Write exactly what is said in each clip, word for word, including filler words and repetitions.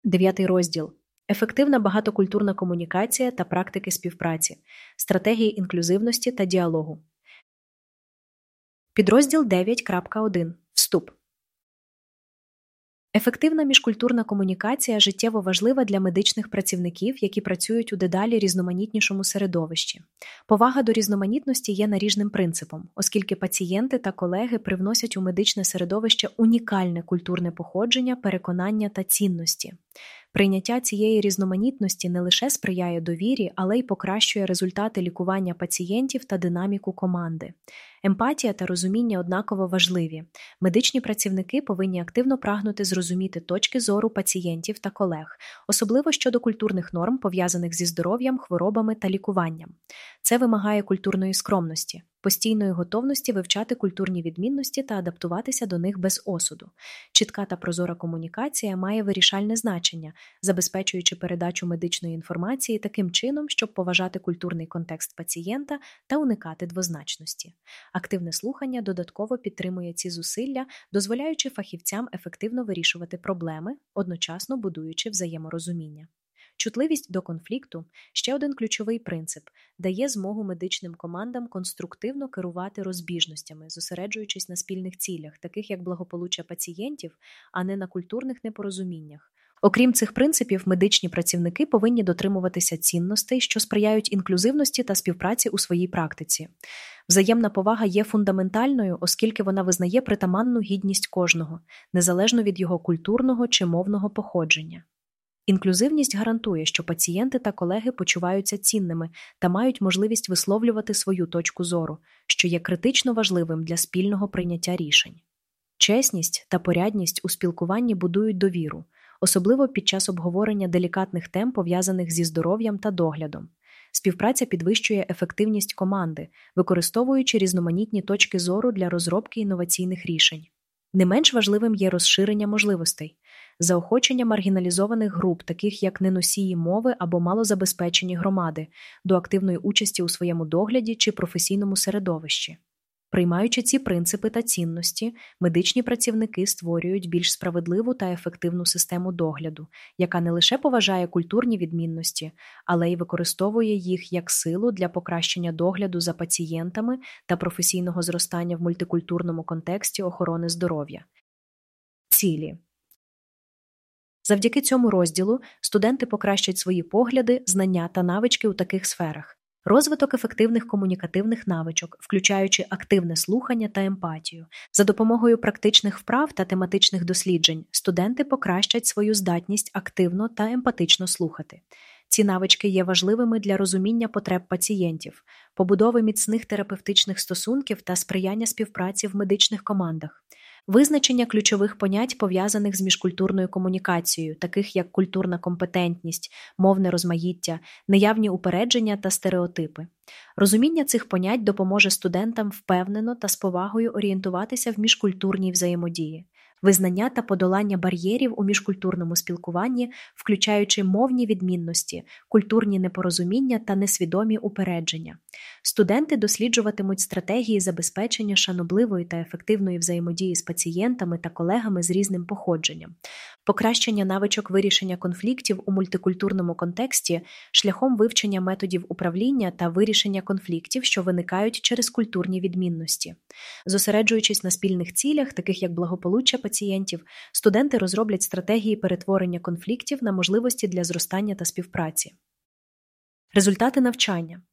Дев'ятий розділ. Ефективна багатокультурна комунікація та практики співпраці, стратегії інклюзивності та діалогу. Підрозділ дев'ять крапка один. Вступ. Ефективна міжкультурна комунікація життєво важлива для медичних працівників, які працюють у дедалі різноманітнішому середовищі. Повага до різноманітності є наріжним принципом, оскільки пацієнти та колеги привносять у медичне середовище унікальне культурне походження, переконання та цінності. Прийняття цієї різноманітності не лише сприяє довірі, але й покращує результати лікування пацієнтів та динаміку команди. Емпатія та розуміння однаково важливі. Медичні працівники повинні активно прагнути зрозуміти точки зору пацієнтів та колег, особливо щодо культурних норм, пов'язаних зі здоров'ям, хворобами та лікуванням. Це вимагає культурної скромності, постійної готовності вивчати культурні відмінності та адаптуватися до них без осуду. Чітка та прозора комунікація має вирішальне значення, забезпечуючи передачу медичної інформації таким чином, щоб поважати культурний контекст пацієнта та уникати двозначності. Активне слухання додатково підтримує ці зусилля, дозволяючи фахівцям ефективно вирішувати проблеми, одночасно будуючи взаєморозуміння. Чутливість до конфлікту – ще один ключовий принцип, дає змогу медичним командам конструктивно керувати розбіжностями, зосереджуючись на спільних цілях, таких як благополуччя пацієнтів, а не на культурних непорозуміннях. Окрім цих принципів, медичні працівники повинні дотримуватися цінностей, що сприяють інклюзивності та співпраці у своїй практиці. Взаємна повага є фундаментальною, оскільки вона визнає притаманну гідність кожного, незалежно від його культурного чи мовного походження. Інклюзивність гарантує, що пацієнти та колеги почуваються цінними та мають можливість висловлювати свою точку зору, що є критично важливим для спільного прийняття рішень. Чесність та порядність у спілкуванні будують довіру, особливо під час обговорення делікатних тем, пов'язаних зі здоров'ям та доглядом. Співпраця підвищує ефективність команди, використовуючи різноманітні точки зору для розробки інноваційних рішень. Не менш важливим є розширення можливостей. Заохочення маргіналізованих груп, таких як неносії мови або малозабезпечені громади, до активної участі у своєму догляді чи професійному середовищі. Приймаючи ці принципи та цінності, медичні працівники створюють більш справедливу та ефективну систему догляду, яка не лише поважає культурні відмінності, але й використовує їх як силу для покращення догляду за пацієнтами та професійного зростання в мультикультурному контексті охорони здоров'я. Цілі. Завдяки цьому розділу студенти покращать свої погляди, знання та навички у таких сферах. Розвиток ефективних комунікативних навичок, включаючи активне слухання та емпатію. За допомогою практичних вправ та тематичних досліджень студенти покращать свою здатність активно та емпатично слухати. Ці навички є важливими для розуміння потреб пацієнтів, побудови міцних терапевтичних стосунків та сприяння співпраці в медичних командах. Визначення ключових понять, пов'язаних з міжкультурною комунікацією, таких як культурна компетентність, мовне розмаїття, неявні упередження та стереотипи. Розуміння цих понять допоможе студентам впевнено та з повагою орієнтуватися в міжкультурній взаємодії. Визнання та подолання бар'єрів у міжкультурному спілкуванні, включаючи мовні відмінності, культурні непорозуміння та несвідомі упередження. Студенти досліджуватимуть стратегії забезпечення шанобливої та ефективної взаємодії з пацієнтами та колегами з різним походженням. Покращення навичок вирішення конфліктів у мультикультурному контексті шляхом вивчення методів управління та вирішення конфліктів, що виникають через культурні відмінності. Зосереджуючись на спільних цілях, таких як благополуччя пацієнтів, студенти розроблять стратегії перетворення конфліктів на можливості для зростання та співпраці. Результати навчання.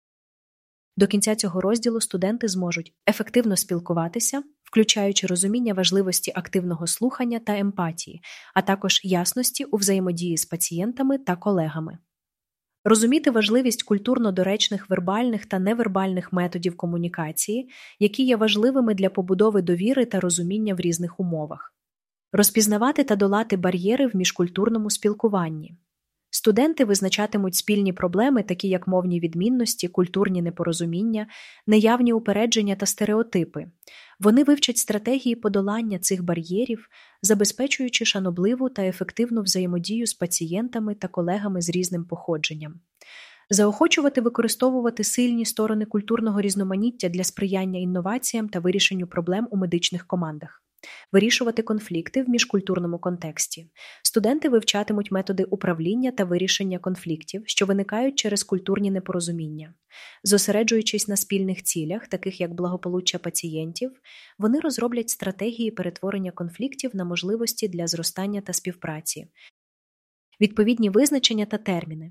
До кінця цього розділу студенти зможуть ефективно спілкуватися, включаючи розуміння важливості активного слухання та емпатії, а також ясності у взаємодії з пацієнтами та колегами. Розуміти важливість культурно доречних вербальних та невербальних методів комунікації, які є важливими для побудови довіри та розуміння в різних умовах. Розпізнавати та долати бар'єри в міжкультурному спілкуванні. Студенти визначатимуть спільні проблеми, такі як мовні відмінності, культурні непорозуміння, неявні упередження та стереотипи. Вони вивчать стратегії подолання цих бар'єрів, забезпечуючи шанобливу та ефективну взаємодію з пацієнтами та колегами з різним походженням. Заохочувати використовувати сильні сторони культурного різноманіття для сприяння інноваціям та вирішенню проблем у медичних командах. Вирішувати конфлікти в міжкультурному контексті. Студенти вивчатимуть методи управління та вирішення конфліктів, що виникають через культурні непорозуміння. Зосереджуючись на спільних цілях, таких як благополуччя пацієнтів, вони розроблять стратегії перетворення конфліктів на можливості для зростання та співпраці. Відповідні визначення та терміни.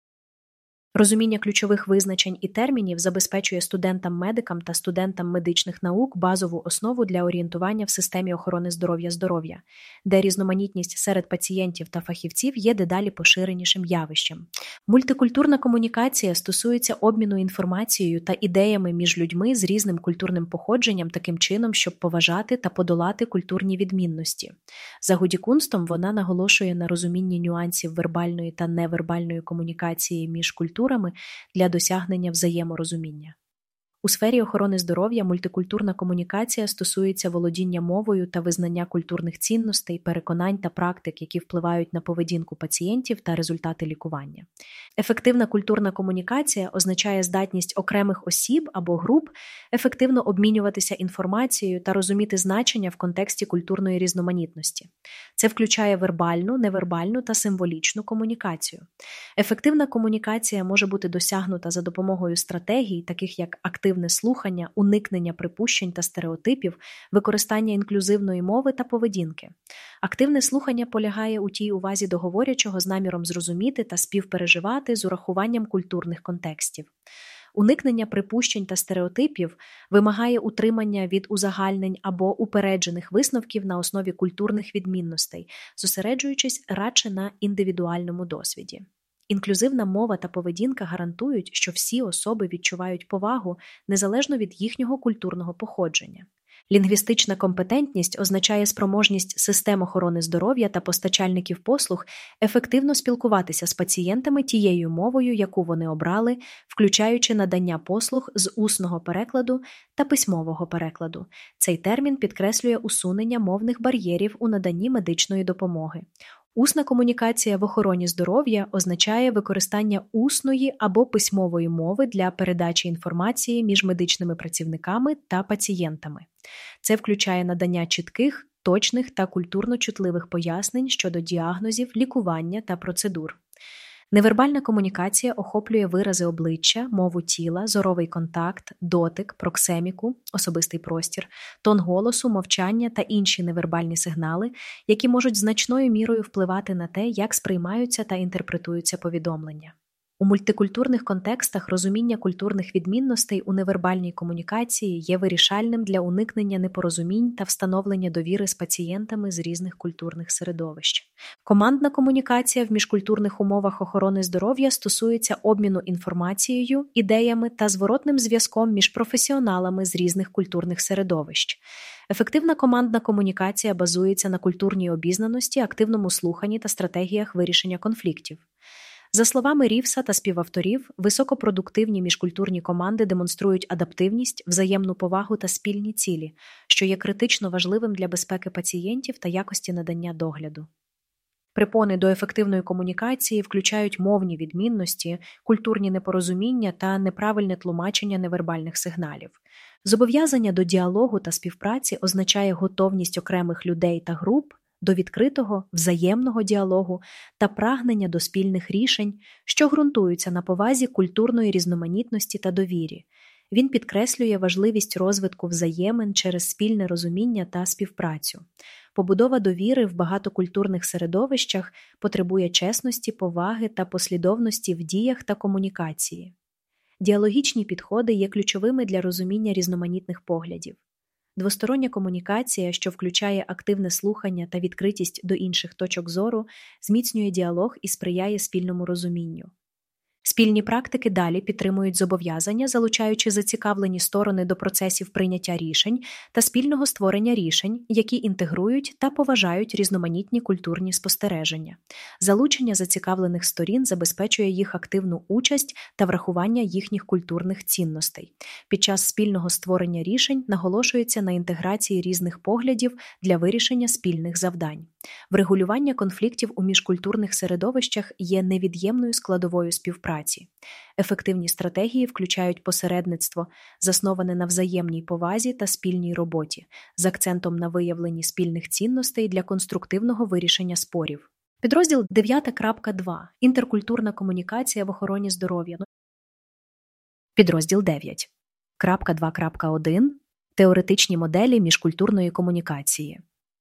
Розуміння ключових визначень і термінів забезпечує студентам-медикам та студентам медичних наук базову основу для орієнтування в системі охорони здоров'я здоров'я, де різноманітність серед пацієнтів та фахівців є дедалі поширенішим явищем. Мультикультурна комунікація стосується обміну інформацією та ідеями між людьми з різним культурним походженням таким чином, щоб поважати та подолати культурні відмінності. За Гудікунстом вона наголошує на розумінні нюансів вербальної та невербальної комунікації між культурами для досягнення взаєморозуміння. У сфері охорони здоров'я мультикультурна комунікація стосується володіння мовою та визнання культурних цінностей, переконань та практик, які впливають на поведінку пацієнтів та результати лікування. Ефективна культурна комунікація означає здатність окремих осіб або груп ефективно обмінюватися інформацією та розуміти значення в контексті культурної різноманітності. Це включає вербальну, невербальну та символічну комунікацію. Ефективна комунікація може бути досягнута за допомогою стратегій, таких як активне слухання, уникнення припущень та стереотипів, використання інклюзивної мови та поведінки. Активне слухання полягає у тій увазі до говорячого з наміром зрозуміти та співпереживати з урахуванням культурних контекстів. Уникнення припущень та стереотипів вимагає утримання від узагальнень або упереджених висновків на основі культурних відмінностей, зосереджуючись радше на індивідуальному досвіді. Інклюзивна мова та поведінка гарантують, що всі особи відчувають повагу незалежно від їхнього культурного походження. Лінгвістична компетентність означає спроможність систем охорони здоров'я та постачальників послуг ефективно спілкуватися з пацієнтами тією мовою, яку вони обрали, включаючи надання послуг з усного перекладу та письмового перекладу. Цей термін підкреслює усунення мовних бар'єрів у наданні медичної допомоги. Усна комунікація в охороні здоров'я означає використання усної або письмової мови для передачі інформації між медичними працівниками та пацієнтами. Це включає надання чітких, точних та культурно чутливих пояснень щодо діагнозів, лікування та процедур. Невербальна комунікація охоплює вирази обличчя, мову тіла, зоровий контакт, дотик, проксеміку, особистий простір, тон голосу, мовчання та інші невербальні сигнали, які можуть значною мірою впливати на те, як сприймаються та інтерпретуються повідомлення. У мультикультурних контекстах розуміння культурних відмінностей у невербальній комунікації є вирішальним для уникнення непорозумінь та встановлення довіри з пацієнтами з різних культурних середовищ. Командна комунікація в міжкультурних умовах охорони здоров'я стосується обміну інформацією, ідеями та зворотним зв'язком між професіоналами з різних культурних середовищ. Ефективна командна комунікація базується на культурній обізнаності, активному слуханні та стратегіях вирішення конфліктів. За словами Рівса та співавторів, високопродуктивні міжкультурні команди демонструють адаптивність, взаємну повагу та спільні цілі, що є критично важливим для безпеки пацієнтів та якості надання догляду. Препони до ефективної комунікації включають мовні відмінності, культурні непорозуміння та неправильне тлумачення невербальних сигналів. Зобов'язання до діалогу та співпраці означає готовність окремих людей та груп до відкритого, взаємного діалогу та прагнення до спільних рішень, що ґрунтуються на повазі культурної різноманітності та довірі. Він підкреслює важливість розвитку взаємин через спільне розуміння та співпрацю. Побудова довіри в багатокультурних середовищах потребує чесності, поваги та послідовності в діях та комунікації. Діалогічні підходи є ключовими для розуміння різноманітних поглядів. Двостороння комунікація, що включає активне слухання та відкритість до інших точок зору, зміцнює діалог і сприяє спільному розумінню. Спільні практики далі підтримують зобов'язання, залучаючи зацікавлені сторони до процесів прийняття рішень та спільного створення рішень, які інтегрують та поважають різноманітні культурні спостереження. Залучення зацікавлених сторін забезпечує їх активну участь та врахування їхніх культурних цінностей. Під час спільного створення рішень наголошується на інтеграції різних поглядів для вирішення спільних завдань. Врегулювання конфліктів у міжкультурних середовищах є невід'ємною складовою співпраці. Ефективні стратегії включають посередництво, засноване на взаємній повазі та спільній роботі, з акцентом на виявленні спільних цінностей для конструктивного вирішення спорів. Підрозділ дев'ять крапка два. Інтеркультурна комунікація в охороні здоров'я. Підрозділ дев'ять крапка два крапка один. Теоретичні моделі міжкультурної комунікації.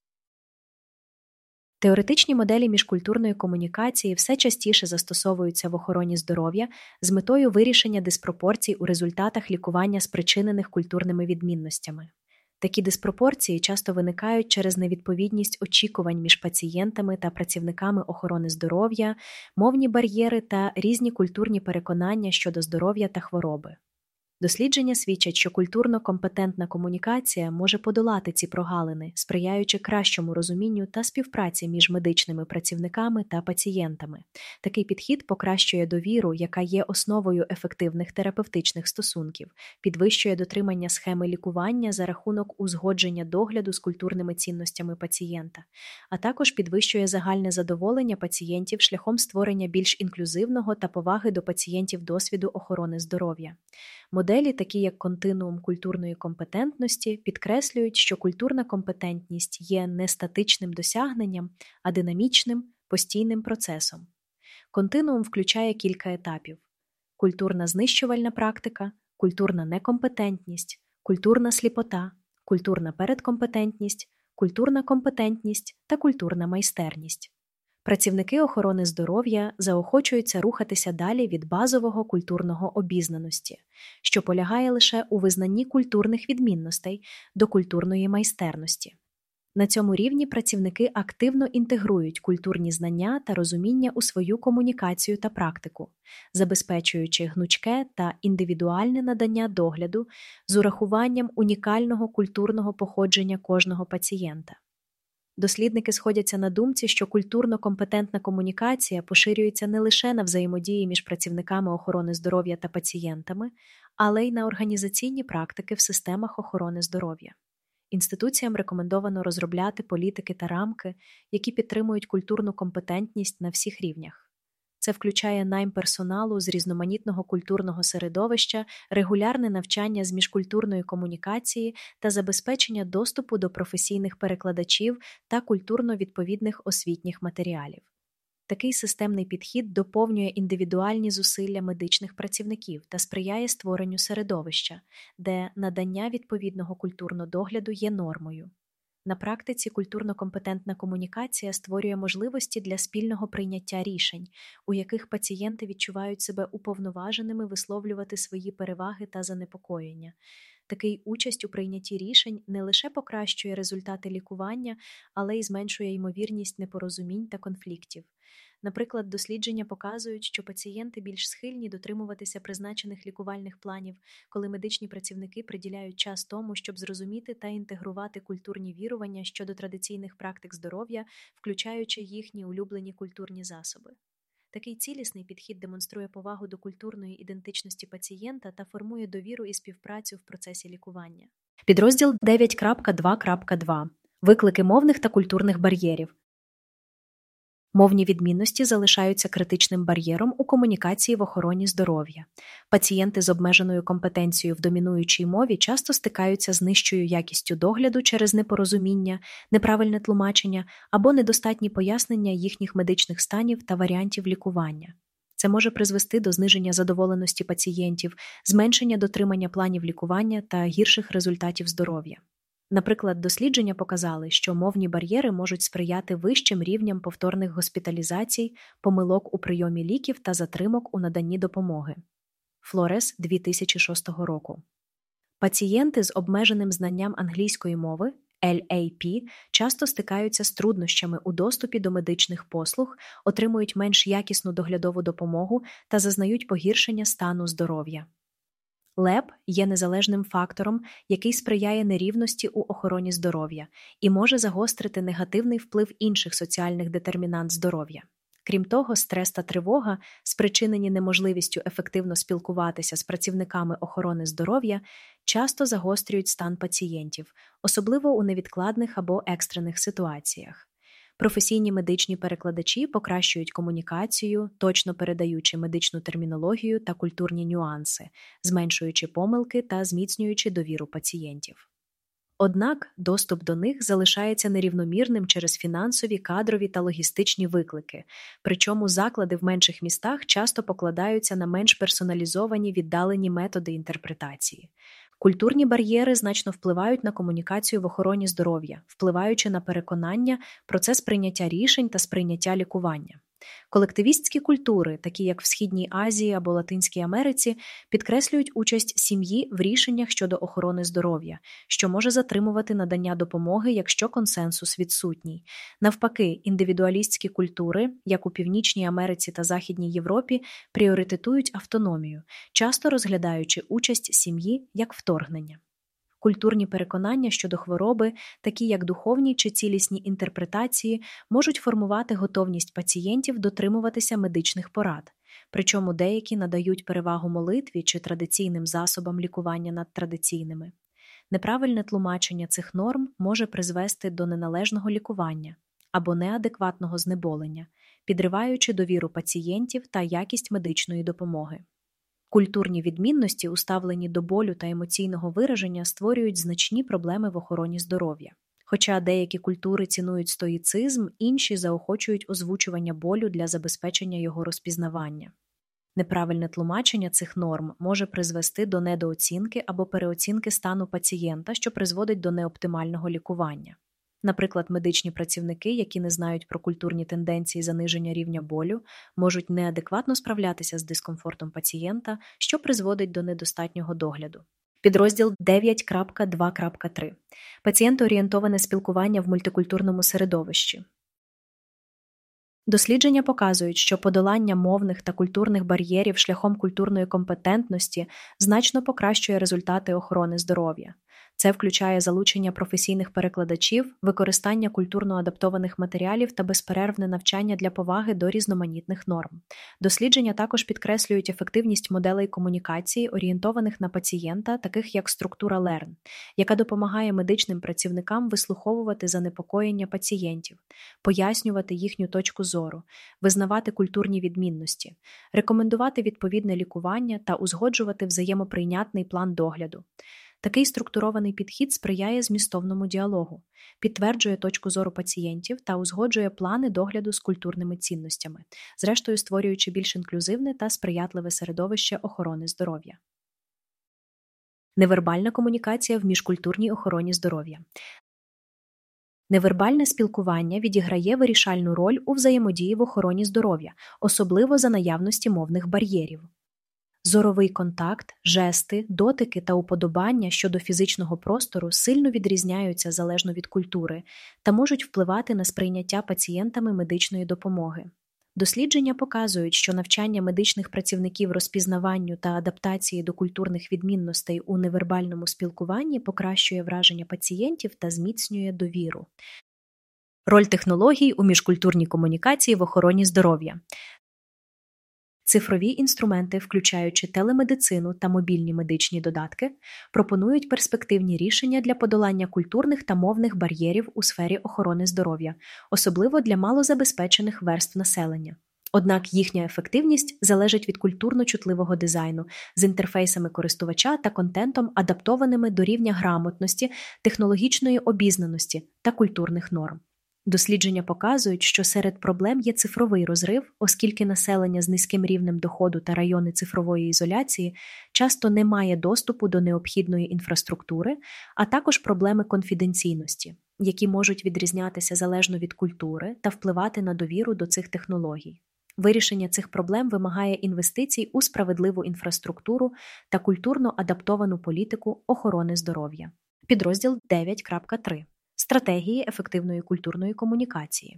Теоретичні моделі міжкультурної комунікації все частіше застосовуються в охороні здоров'я з метою вирішення диспропорцій у результатах лікування, спричинених культурними відмінностями. Такі диспропорції часто виникають через невідповідність очікувань між пацієнтами та працівниками охорони здоров'я, мовні бар'єри та різні культурні переконання щодо здоров'я та хвороби. Дослідження свідчать, що культурно-компетентна комунікація може подолати ці прогалини, сприяючи кращому розумінню та співпраці між медичними працівниками та пацієнтами. Такий підхід покращує довіру, яка є основою ефективних терапевтичних стосунків, підвищує дотримання схеми лікування за рахунок узгодження догляду з культурними цінностями пацієнта, а також підвищує загальне задоволення пацієнтів шляхом створення більш інклюзивного та поваги до пацієнтів досвіду охорони здоров'я. Моделі, такі як континуум культурної компетентності, підкреслюють, що культурна компетентність є не статичним досягненням, а динамічним, постійним процесом. Континуум включає кілька етапів: культурна знищувальна практика, культурна некомпетентність, культурна сліпота, культурна передкомпетентність, культурна компетентність та культурна майстерність. Працівники охорони здоров'я заохочуються рухатися далі від базового культурного обізнаності, що полягає лише у визнанні культурних відмінностей, до культурної майстерності. На цьому рівні працівники активно інтегрують культурні знання та розуміння у свою комунікацію та практику, забезпечуючи гнучке та індивідуальне надання догляду з урахуванням унікального культурного походження кожного пацієнта. Дослідники сходяться на думці, що культурно-компетентна комунікація поширюється не лише на взаємодії між працівниками охорони здоров'я та пацієнтами, але й на організаційні практики в системах охорони здоров'я. Інституціям рекомендовано розробляти політики та рамки, які підтримують культурну компетентність на всіх рівнях. Це включає найм персоналу з різноманітного культурного середовища, регулярне навчання з міжкультурної комунікації та забезпечення доступу до професійних перекладачів та культурно-відповідних освітніх матеріалів. Такий системний підхід доповнює індивідуальні зусилля медичних працівників та сприяє створенню середовища, де надання відповідного культурного догляду є нормою. На практиці культурно-компетентна комунікація створює можливості для спільного прийняття рішень, у яких пацієнти відчувають себе уповноваженими висловлювати свої переваги та занепокоєння. Такий участь у прийнятті рішень не лише покращує результати лікування, але й зменшує ймовірність непорозумінь та конфліктів. Наприклад, дослідження показують, що пацієнти більш схильні дотримуватися призначених лікувальних планів, коли медичні працівники приділяють час тому, щоб зрозуміти та інтегрувати культурні вірування щодо традиційних практик здоров'я, включаючи їхні улюблені культурні засоби. Такий цілісний підхід демонструє повагу до культурної ідентичності пацієнта та формує довіру і співпрацю в процесі лікування. Підрозділ дев'ять крапка два крапка два. Виклики мовних та культурних бар'єрів. Мовні відмінності залишаються критичним бар'єром у комунікації в охороні здоров'я. Пацієнти з обмеженою компетенцією в домінуючій мові часто стикаються з нижчою якістю догляду через непорозуміння, неправильне тлумачення або недостатні пояснення їхніх медичних станів та варіантів лікування. Це може призвести до зниження задоволеності пацієнтів, зменшення дотримання планів лікування та гірших результатів здоров'я. Наприклад, дослідження показали, що мовні бар'єри можуть сприяти вищим рівням повторних госпіталізацій, помилок у прийомі ліків та затримок у наданні допомоги. Флорес дві тисячі шостого року. Пацієнти з обмеженим знанням англійської мови, ел ей пі, часто стикаються з труднощами у доступі до медичних послуг, отримують менш якісну доглядову допомогу та зазнають погіршення стану здоров'я. ЛЕП є незалежним фактором, який сприяє нерівності у охороні здоров'я і може загострити негативний вплив інших соціальних детермінант здоров'я. Крім того, стрес та тривога, спричинені неможливістю ефективно спілкуватися з працівниками охорони здоров'я, часто загострюють стан пацієнтів, особливо у невідкладних або екстрених ситуаціях. Професійні медичні перекладачі покращують комунікацію, точно передаючи медичну термінологію та культурні нюанси, зменшуючи помилки та зміцнюючи довіру пацієнтів. Однак доступ до них залишається нерівномірним через фінансові, кадрові та логістичні виклики, причому заклади в менших містах часто покладаються на менш персоналізовані віддалені методи інтерпретації. Культурні бар'єри значно впливають на комунікацію в охороні здоров'я, впливаючи на переконання, процес прийняття рішень та сприйняття лікування. Колективістські культури, такі як в Східній Азії або Латинській Америці, підкреслюють участь сім'ї в рішеннях щодо охорони здоров'я, що може затримувати надання допомоги, якщо консенсус відсутній. Навпаки, індивідуалістські культури, як у Північній Америці та Західній Європі, пріоритетують автономію, часто розглядаючи участь сім'ї як вторгнення. Культурні переконання щодо хвороби, такі як духовні чи цілісні інтерпретації, можуть формувати готовність пацієнтів дотримуватися медичних порад. Причому деякі надають перевагу молитві чи традиційним засобам лікування над традиційними. Неправильне тлумачення цих норм може призвести до неналежного лікування або неадекватного знеболення, підриваючи довіру пацієнтів та якість медичної допомоги. Культурні відмінності, уставлені до болю та емоційного вираження, створюють значні проблеми в охороні здоров'я. Хоча деякі культури цінують стоїцизм, інші заохочують озвучування болю для забезпечення його розпізнавання. Неправильне тлумачення цих норм може призвести до недооцінки або переоцінки стану пацієнта, що призводить до неоптимального лікування. Наприклад, медичні працівники, які не знають про культурні тенденції заниження рівня болю, можуть неадекватно справлятися з дискомфортом пацієнта, що призводить до недостатнього догляду. Підрозділ дев'ять крапка два крапка три. Пацієнтоорієнтоване спілкування в мультикультурному середовищі. Дослідження показують, що подолання мовних та культурних бар'єрів шляхом культурної компетентності значно покращує результати охорони здоров'я. Це включає залучення професійних перекладачів, використання культурно адаптованих матеріалів та безперервне навчання для поваги до різноманітних норм. Дослідження також підкреслюють ефективність моделей комунікації, орієнтованих на пацієнта, таких як структура Лерн, яка допомагає медичним працівникам вислуховувати занепокоєння пацієнтів, пояснювати їхню точку зору, визнавати культурні відмінності, рекомендувати відповідне лікування та узгоджувати взаємоприйнятний план догляду. Такий структурований підхід сприяє змістовному діалогу, підтверджує точку зору пацієнтів та узгоджує плани догляду з культурними цінностями, зрештою створюючи більш інклюзивне та сприятливе середовище охорони здоров'я. Невербальна комунікація в міжкультурній охороні здоров'я. Невербальне спілкування відіграє вирішальну роль у взаємодії в охороні здоров'я, особливо за наявності мовних бар'єрів. Зоровий контакт, жести, дотики та уподобання щодо фізичного простору сильно відрізняються залежно від культури та можуть впливати на сприйняття пацієнтами медичної допомоги. Дослідження показують, що навчання медичних працівників розпізнаванню та адаптації до культурних відмінностей у невербальному спілкуванні покращує враження пацієнтів та зміцнює довіру. Роль технологій у міжкультурній комунікації в охороні здоров'я. Цифрові інструменти, включаючи телемедицину та мобільні медичні додатки, пропонують перспективні рішення для подолання культурних та мовних бар'єрів у сфері охорони здоров'я, особливо для малозабезпечених верств населення. Однак їхня ефективність залежить від культурно-чутливого дизайну з інтерфейсами користувача та контентом, адаптованими до рівня грамотності, технологічної обізнаності та культурних норм. Дослідження показують, що серед проблем є цифровий розрив, оскільки населення з низьким рівнем доходу та райони цифрової ізоляції часто не має доступу до необхідної інфраструктури, а також проблеми конфіденційності, які можуть відрізнятися залежно від культури та впливати на довіру до цих технологій. Вирішення цих проблем вимагає інвестицій у справедливу інфраструктуру та культурно адаптовану політику охорони здоров'я. Підрозділ дев'ять крапка три. Стратегії ефективної культурної комунікації.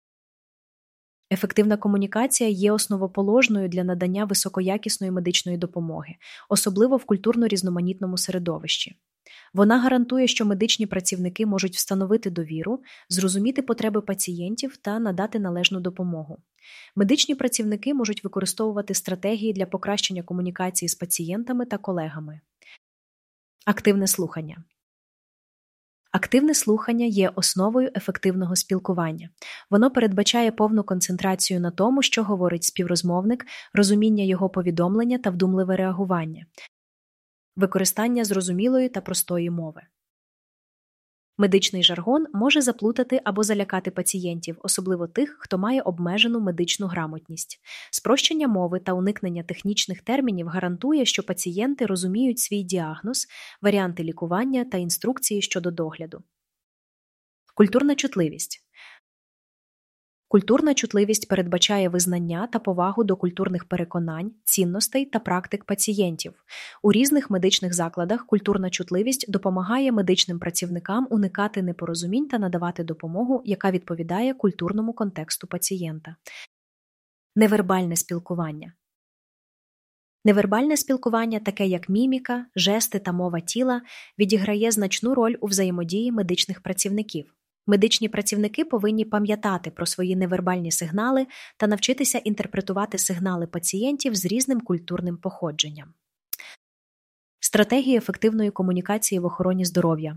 Ефективна комунікація є основоположною для надання високоякісної медичної допомоги, особливо в культурно-різноманітному середовищі. Вона гарантує, що медичні працівники можуть встановити довіру, зрозуміти потреби пацієнтів та надати належну допомогу. Медичні працівники можуть використовувати стратегії для покращення комунікації з пацієнтами та колегами. Активне слухання. Активне слухання є основою ефективного спілкування. Воно передбачає повну концентрацію на тому, що говорить співрозмовник, розуміння його повідомлення та вдумливе реагування. Використання зрозумілої та простої мови. Медичний жаргон може заплутати або залякати пацієнтів, особливо тих, хто має обмежену медичну грамотність. Спрощення мови та уникнення технічних термінів гарантує, що пацієнти розуміють свій діагноз, варіанти лікування та інструкції щодо догляду. Культурна чутливість. Культурна чутливість передбачає визнання та повагу до культурних переконань, цінностей та практик пацієнтів. У різних медичних закладах культурна чутливість допомагає медичним працівникам уникати непорозумінь та надавати допомогу, яка відповідає культурному контексту пацієнта. Невербальне спілкування. Невербальне спілкування, таке як міміка, жести та мова тіла, відіграє значну роль у взаємодії медичних працівників. Медичні працівники повинні пам'ятати про свої невербальні сигнали та навчитися інтерпретувати сигнали пацієнтів з різним культурним походженням. Стратегії ефективної комунікації в охороні здоров'я.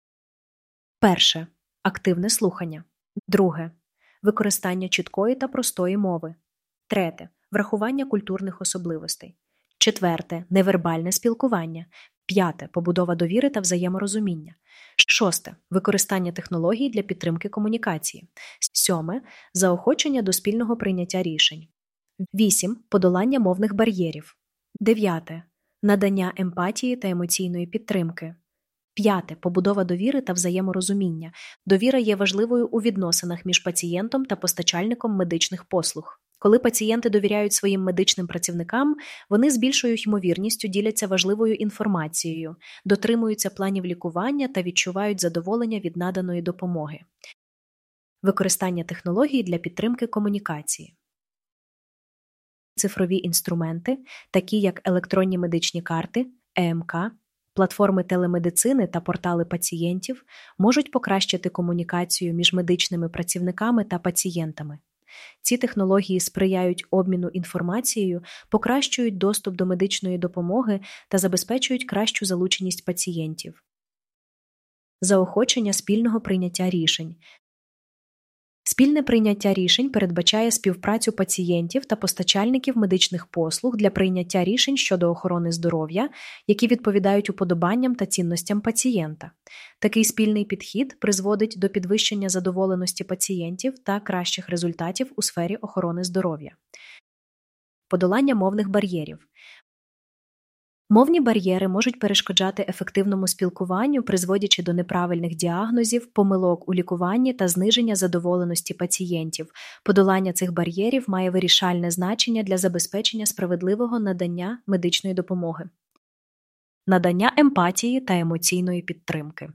Перше. Активне слухання. Друге. Використання чіткої та простої мови. Третє. Врахування культурних особливостей. Четверте. Невербальне спілкування. П'яте. Побудова довіри та взаєморозуміння. Шосте. Використання технологій для підтримки комунікації. Сьоме. Заохочення до спільного прийняття рішень. Вісім. Подолання мовних бар'єрів. Дев'яте. Надання емпатії та емоційної підтримки. П'яте. Побудова довіри та взаєморозуміння. Довіра є важливою у відносинах між пацієнтом та постачальником медичних послуг. Коли пацієнти довіряють своїм медичним працівникам, вони з більшою ймовірністю діляться важливою інформацією, дотримуються планів лікування та відчувають задоволення від наданої допомоги. Використання технологій для підтримки комунікації. Цифрові інструменти, такі як електронні медичні карти, Е Ем Ка, платформи телемедицини та портали пацієнтів, можуть покращити комунікацію між медичними працівниками та пацієнтами. Ці технології сприяють обміну інформацією, покращують доступ до медичної допомоги та забезпечують кращу залученість пацієнтів. Заохочення спільного прийняття рішень. Спільне прийняття рішень передбачає співпрацю пацієнтів та постачальників медичних послуг для прийняття рішень щодо охорони здоров'я, які відповідають уподобанням та цінностям пацієнта. Такий спільний підхід призводить до підвищення задоволеності пацієнтів та кращих результатів у сфері охорони здоров'я. Подолання мовних бар'єрів. Мовні бар'єри можуть перешкоджати ефективному спілкуванню, призводячи до неправильних діагнозів, помилок у лікуванні та зниження задоволеності пацієнтів. Подолання цих бар'єрів має вирішальне значення для забезпечення справедливого надання медичної допомоги. Надання емпатії та емоційної підтримки.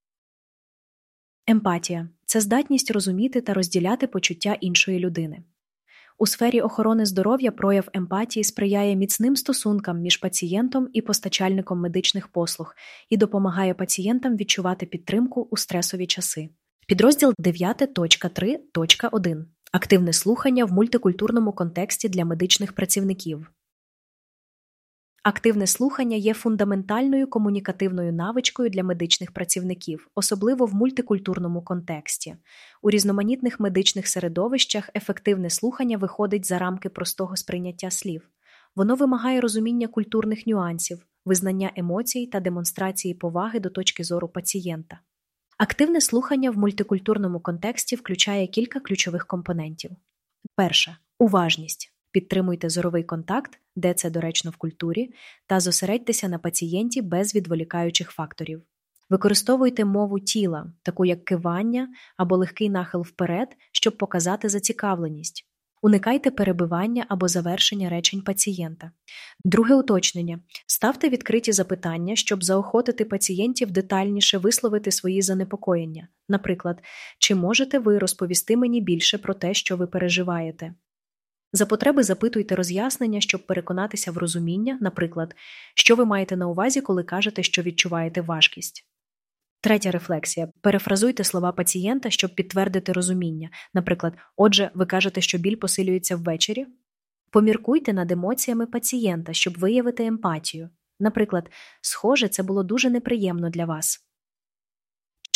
Емпатія – це здатність розуміти та розділяти почуття іншої людини. У сфері охорони здоров'я прояв емпатії сприяє міцним стосункам між пацієнтом і постачальником медичних послуг і допомагає пацієнтам відчувати підтримку у стресові часи. Підрозділ дев'ять точка три точка один. Активне слухання в мультикультурному контексті для медичних працівників. Активне слухання є фундаментальною комунікативною навичкою для медичних працівників, особливо в мультикультурному контексті. У різноманітних медичних середовищах ефективне слухання виходить за рамки простого сприйняття слів. Воно вимагає розуміння культурних нюансів, визнання емоцій та демонстрації поваги до точки зору пацієнта. Активне слухання в мультикультурному контексті включає кілька ключових компонентів. Перше. Уважність. Підтримуйте зоровий контакт, де це доречно в культурі, та зосередьтеся на пацієнті без відволікаючих факторів. Використовуйте мову тіла, таку як кивання або легкий нахил вперед, щоб показати зацікавленість. Уникайте перебивання або завершення речень пацієнта. Друге уточнення. Ставте відкриті запитання, щоб заохотити пацієнтів детальніше висловити свої занепокоєння. Наприклад, чи можете ви розповісти мені більше про те, що ви переживаєте? За потреби запитуйте роз'яснення, щоб переконатися в розуміння, наприклад, що ви маєте на увазі, коли кажете, що відчуваєте важкість. Третя рефлексія. Перефразуйте слова пацієнта, щоб підтвердити розуміння. Наприклад, отже, ви кажете, що біль посилюється ввечері? Поміркуйте над емоціями пацієнта, щоб виявити емпатію. Наприклад, схоже, це було дуже неприємно для вас.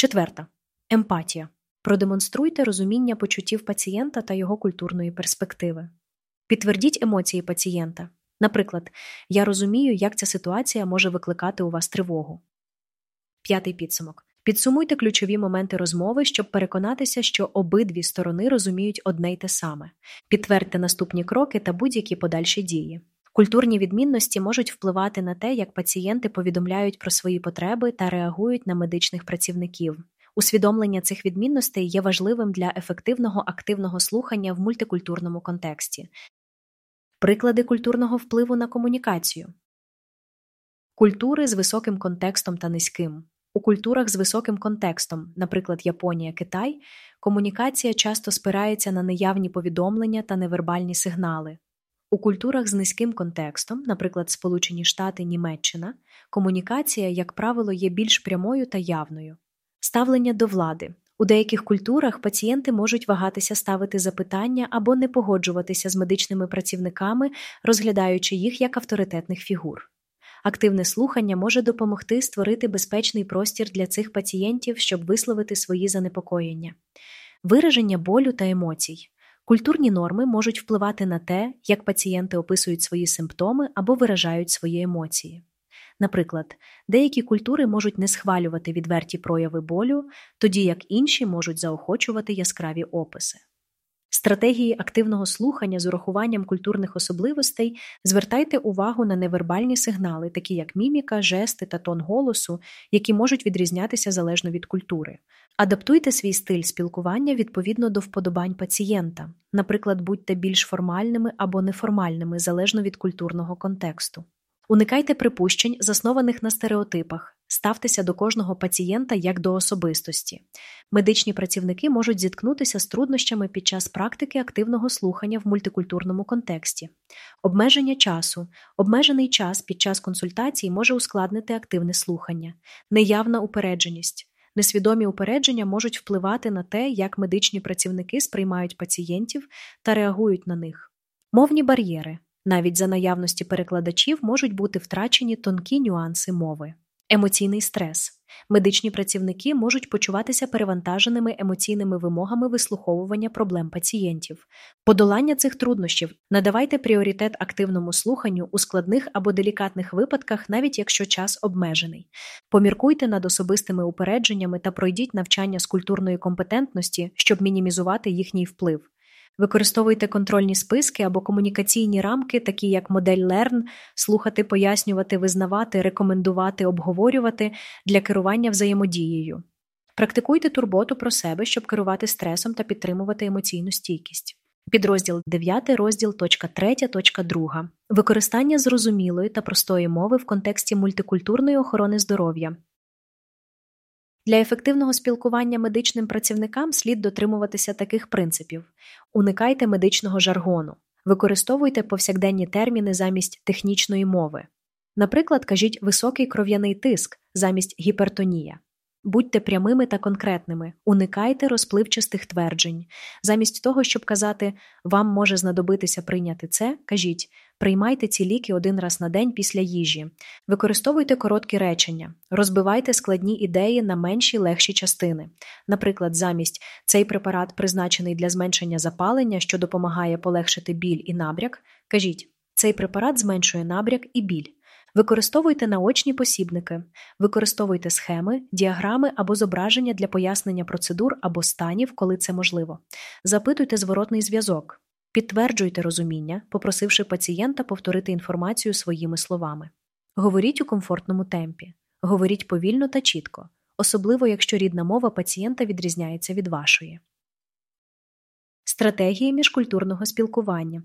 Четверта. Емпатія. Продемонструйте розуміння почуттів пацієнта та його культурної перспективи. Підтвердіть емоції пацієнта. Наприклад, «Я розумію, як ця ситуація може викликати у вас тривогу». П'ятий підсумок. Підсумуйте ключові моменти розмови, щоб переконатися, що обидві сторони розуміють одне й те саме. Підтвердьте наступні кроки та будь-які подальші дії. Культурні відмінності можуть впливати на те, як пацієнти повідомляють про свої потреби та реагують на медичних працівників. Усвідомлення цих відмінностей є важливим для ефективного активного слухання в мультикультурному контексті. Приклади культурного впливу на комунікацію. Культури з високим контекстом та низьким. У культурах з високим контекстом, наприклад, Японія, Китай, комунікація часто спирається на неявні повідомлення та невербальні сигнали. У культурах з низьким контекстом, наприклад, Сполучені Штати, Німеччина, комунікація, як правило, є більш прямою та явною. Ставлення до влади. У деяких культурах пацієнти можуть вагатися ставити запитання або не погоджуватися з медичними працівниками, розглядаючи їх як авторитетних фігур. Активне слухання може допомогти створити безпечний простір для цих пацієнтів, щоб висловити свої занепокоєння. Вираження болю та емоцій. Культурні норми можуть впливати на те, як пацієнти описують свої симптоми або виражають свої емоції. Наприклад, деякі культури можуть не схвалювати відверті прояви болю, тоді як інші можуть заохочувати яскраві описи. Стратегії активного слухання з урахуванням культурних особливостей звертайте увагу на невербальні сигнали, такі як міміка, жести та тон голосу, які можуть відрізнятися залежно від культури. Адаптуйте свій стиль спілкування відповідно до вподобань пацієнта. Наприклад, будьте більш формальними або неформальними, залежно від культурного контексту. Уникайте припущень, заснованих на стереотипах. Ставтеся до кожного пацієнта як до особистості. Медичні працівники можуть зіткнутися з труднощами під час практики активного слухання в мультикультурному контексті. Обмеження часу. Обмежений час під час консультацій може ускладнити активне слухання. Неявна упередженість. Несвідомі упередження можуть впливати на те, як медичні працівники сприймають пацієнтів та реагують на них. Мовні бар'єри. Навіть за наявності перекладачів можуть бути втрачені тонкі нюанси мови. Емоційний стрес. Медичні працівники можуть почуватися перевантаженими емоційними вимогами вислуховування проблем пацієнтів. Подолання цих труднощів. Надавайте пріоритет активному слуханню у складних або делікатних випадках, навіть якщо час обмежений. Поміркуйте над особистими упередженнями та пройдіть навчання з культурної компетентності, щоб мінімізувати їхній вплив. Використовуйте контрольні списки або комунікаційні рамки, такі як модель Лерн, слухати, пояснювати, визнавати, рекомендувати, обговорювати для керування взаємодією. Практикуйте турботу про себе, щоб керувати стресом та підтримувати емоційну стійкість. Підрозділ дев'ятий, розділ три, два. Використання зрозумілої та простої мови в контексті мультикультурної охорони здоров'я. Для ефективного спілкування медичним працівникам слід дотримуватися таких принципів. Уникайте медичного жаргону. Використовуйте повсякденні терміни замість технічної мови. Наприклад, кажіть «високий кров'яний тиск» замість «гіпертонія». Будьте прямими та конкретними. Уникайте розпливчастих тверджень. Замість того, щоб казати «вам може знадобитися прийняти це», кажіть «приймайте ці ліки один раз на день після їжі». Використовуйте короткі речення. Розбивайте складні ідеї на менші, легші частини. Наприклад, замість «цей препарат призначений для зменшення запалення, що допомагає полегшити біль і набряк», кажіть «цей препарат зменшує набряк і біль». Використовуйте наочні посібники. Використовуйте схеми, діаграми або зображення для пояснення процедур або станів, коли це можливо. Запитуйте зворотний зв'язок. Підтверджуйте розуміння, попросивши пацієнта повторити інформацію своїми словами. Говоріть у комфортному темпі. Говоріть повільно та чітко, особливо якщо рідна мова пацієнта відрізняється від вашої. Стратегії міжкультурного спілкування.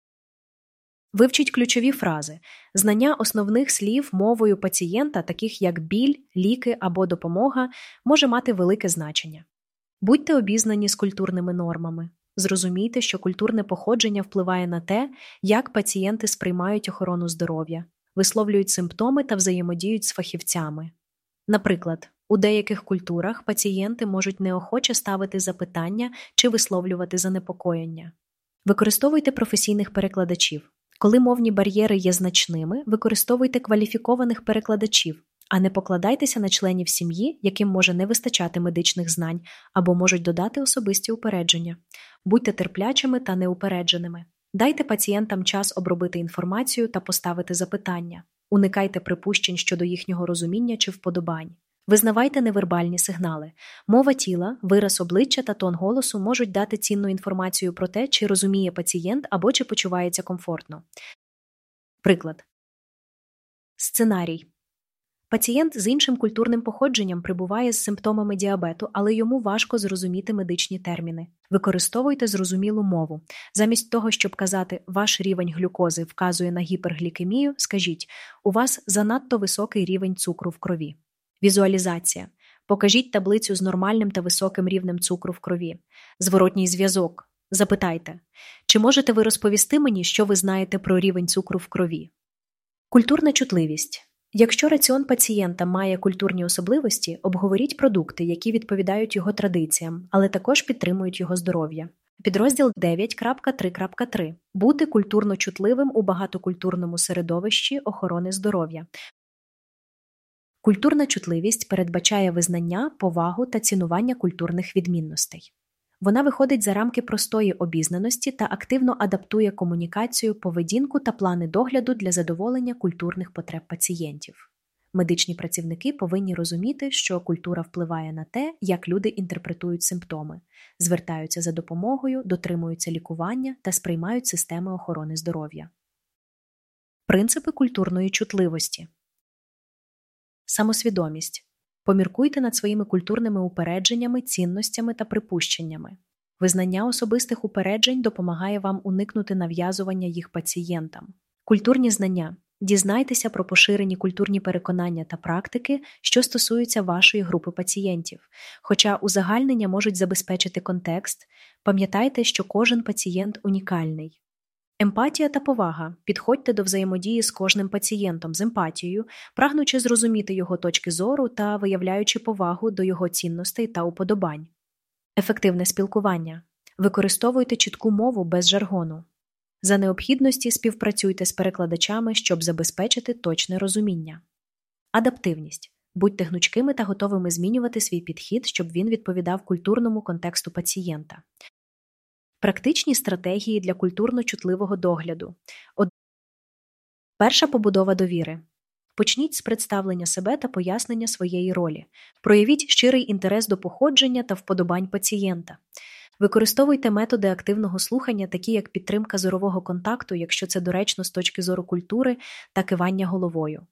Вивчіть ключові фрази. Знання основних слів мовою пацієнта, таких як біль, ліки або допомога, може мати велике значення. Будьте обізнані з культурними нормами. Зрозумійте, що культурне походження впливає на те, як пацієнти сприймають охорону здоров'я, висловлюють симптоми та взаємодіють з фахівцями. Наприклад, у деяких культурах пацієнти можуть неохоче ставити запитання чи висловлювати занепокоєння. Використовуйте професійних перекладачів. Коли мовні бар'єри є значними, використовуйте кваліфікованих перекладачів. А не покладайтеся на членів сім'ї, яким може не вистачати медичних знань або можуть додати особисті упередження. Будьте терплячими та неупередженими. Дайте пацієнтам час обробити інформацію та поставити запитання. Уникайте припущень щодо їхнього розуміння чи вподобань. Визнавайте невербальні сигнали. Мова тіла, вираз обличчя та тон голосу можуть дати цінну інформацію про те, чи розуміє пацієнт або чи почувається комфортно. Приклад. Сценарій. Пацієнт з іншим культурним походженням прибуває з симптомами діабету, але йому важко зрозуміти медичні терміни. Використовуйте зрозумілу мову. Замість того, щоб казати «ваш рівень глюкози вказує на гіперглікемію», скажіть «у вас занадто високий рівень цукру в крові». Візуалізація. Покажіть таблицю з нормальним та високим рівнем цукру в крові. Зворотній зв'язок. Запитайте, чи можете ви розповісти мені, що ви знаєте про рівень цукру в крові? Культурна чутливість. Якщо раціон пацієнта має культурні особливості, обговоріть продукти, які відповідають його традиціям, але також підтримують його здоров'я. Підрозділ дев'ять крапка три крапка три. Бути культурно чутливим у багатокультурному середовищі охорони здоров'я. Культурна чутливість передбачає визнання, повагу та цінування культурних відмінностей. Вона виходить за рамки простої обізнаності та активно адаптує комунікацію, поведінку та плани догляду для задоволення культурних потреб пацієнтів. Медичні працівники повинні розуміти, що культура впливає на те, як люди інтерпретують симптоми, звертаються за допомогою, дотримуються лікування та сприймають системи охорони здоров'я. Принципи культурної чутливості. Самосвідомість. Поміркуйте над своїми культурними упередженнями, цінностями та припущеннями. Визнання особистих упереджень допомагає вам уникнути нав'язування їх пацієнтам. Культурні знання. Дізнайтеся про поширені культурні переконання та практики, що стосуються вашої групи пацієнтів. Хоча узагальнення можуть забезпечити контекст, пам'ятайте, що кожен пацієнт унікальний. Емпатія та повага. Підходьте до взаємодії з кожним пацієнтом з емпатією, прагнучи зрозуміти його точки зору та виявляючи повагу до його цінностей та уподобань. Ефективне спілкування. Використовуйте чітку мову без жаргону. За необхідності співпрацюйте з перекладачами, щоб забезпечити точне розуміння. Адаптивність. Будьте гнучкими та готовими змінювати свій підхід, щоб він відповідав культурному контексту пацієнта. Практичні стратегії для культурно-чутливого догляду. Од... Перша – побудова довіри. Почніть з представлення себе та пояснення своєї ролі. Проявіть щирий інтерес до походження та вподобань пацієнта. Використовуйте методи активного слухання, такі як підтримка зорового контакту, якщо це доречно з точки зору культури, та кивання головою.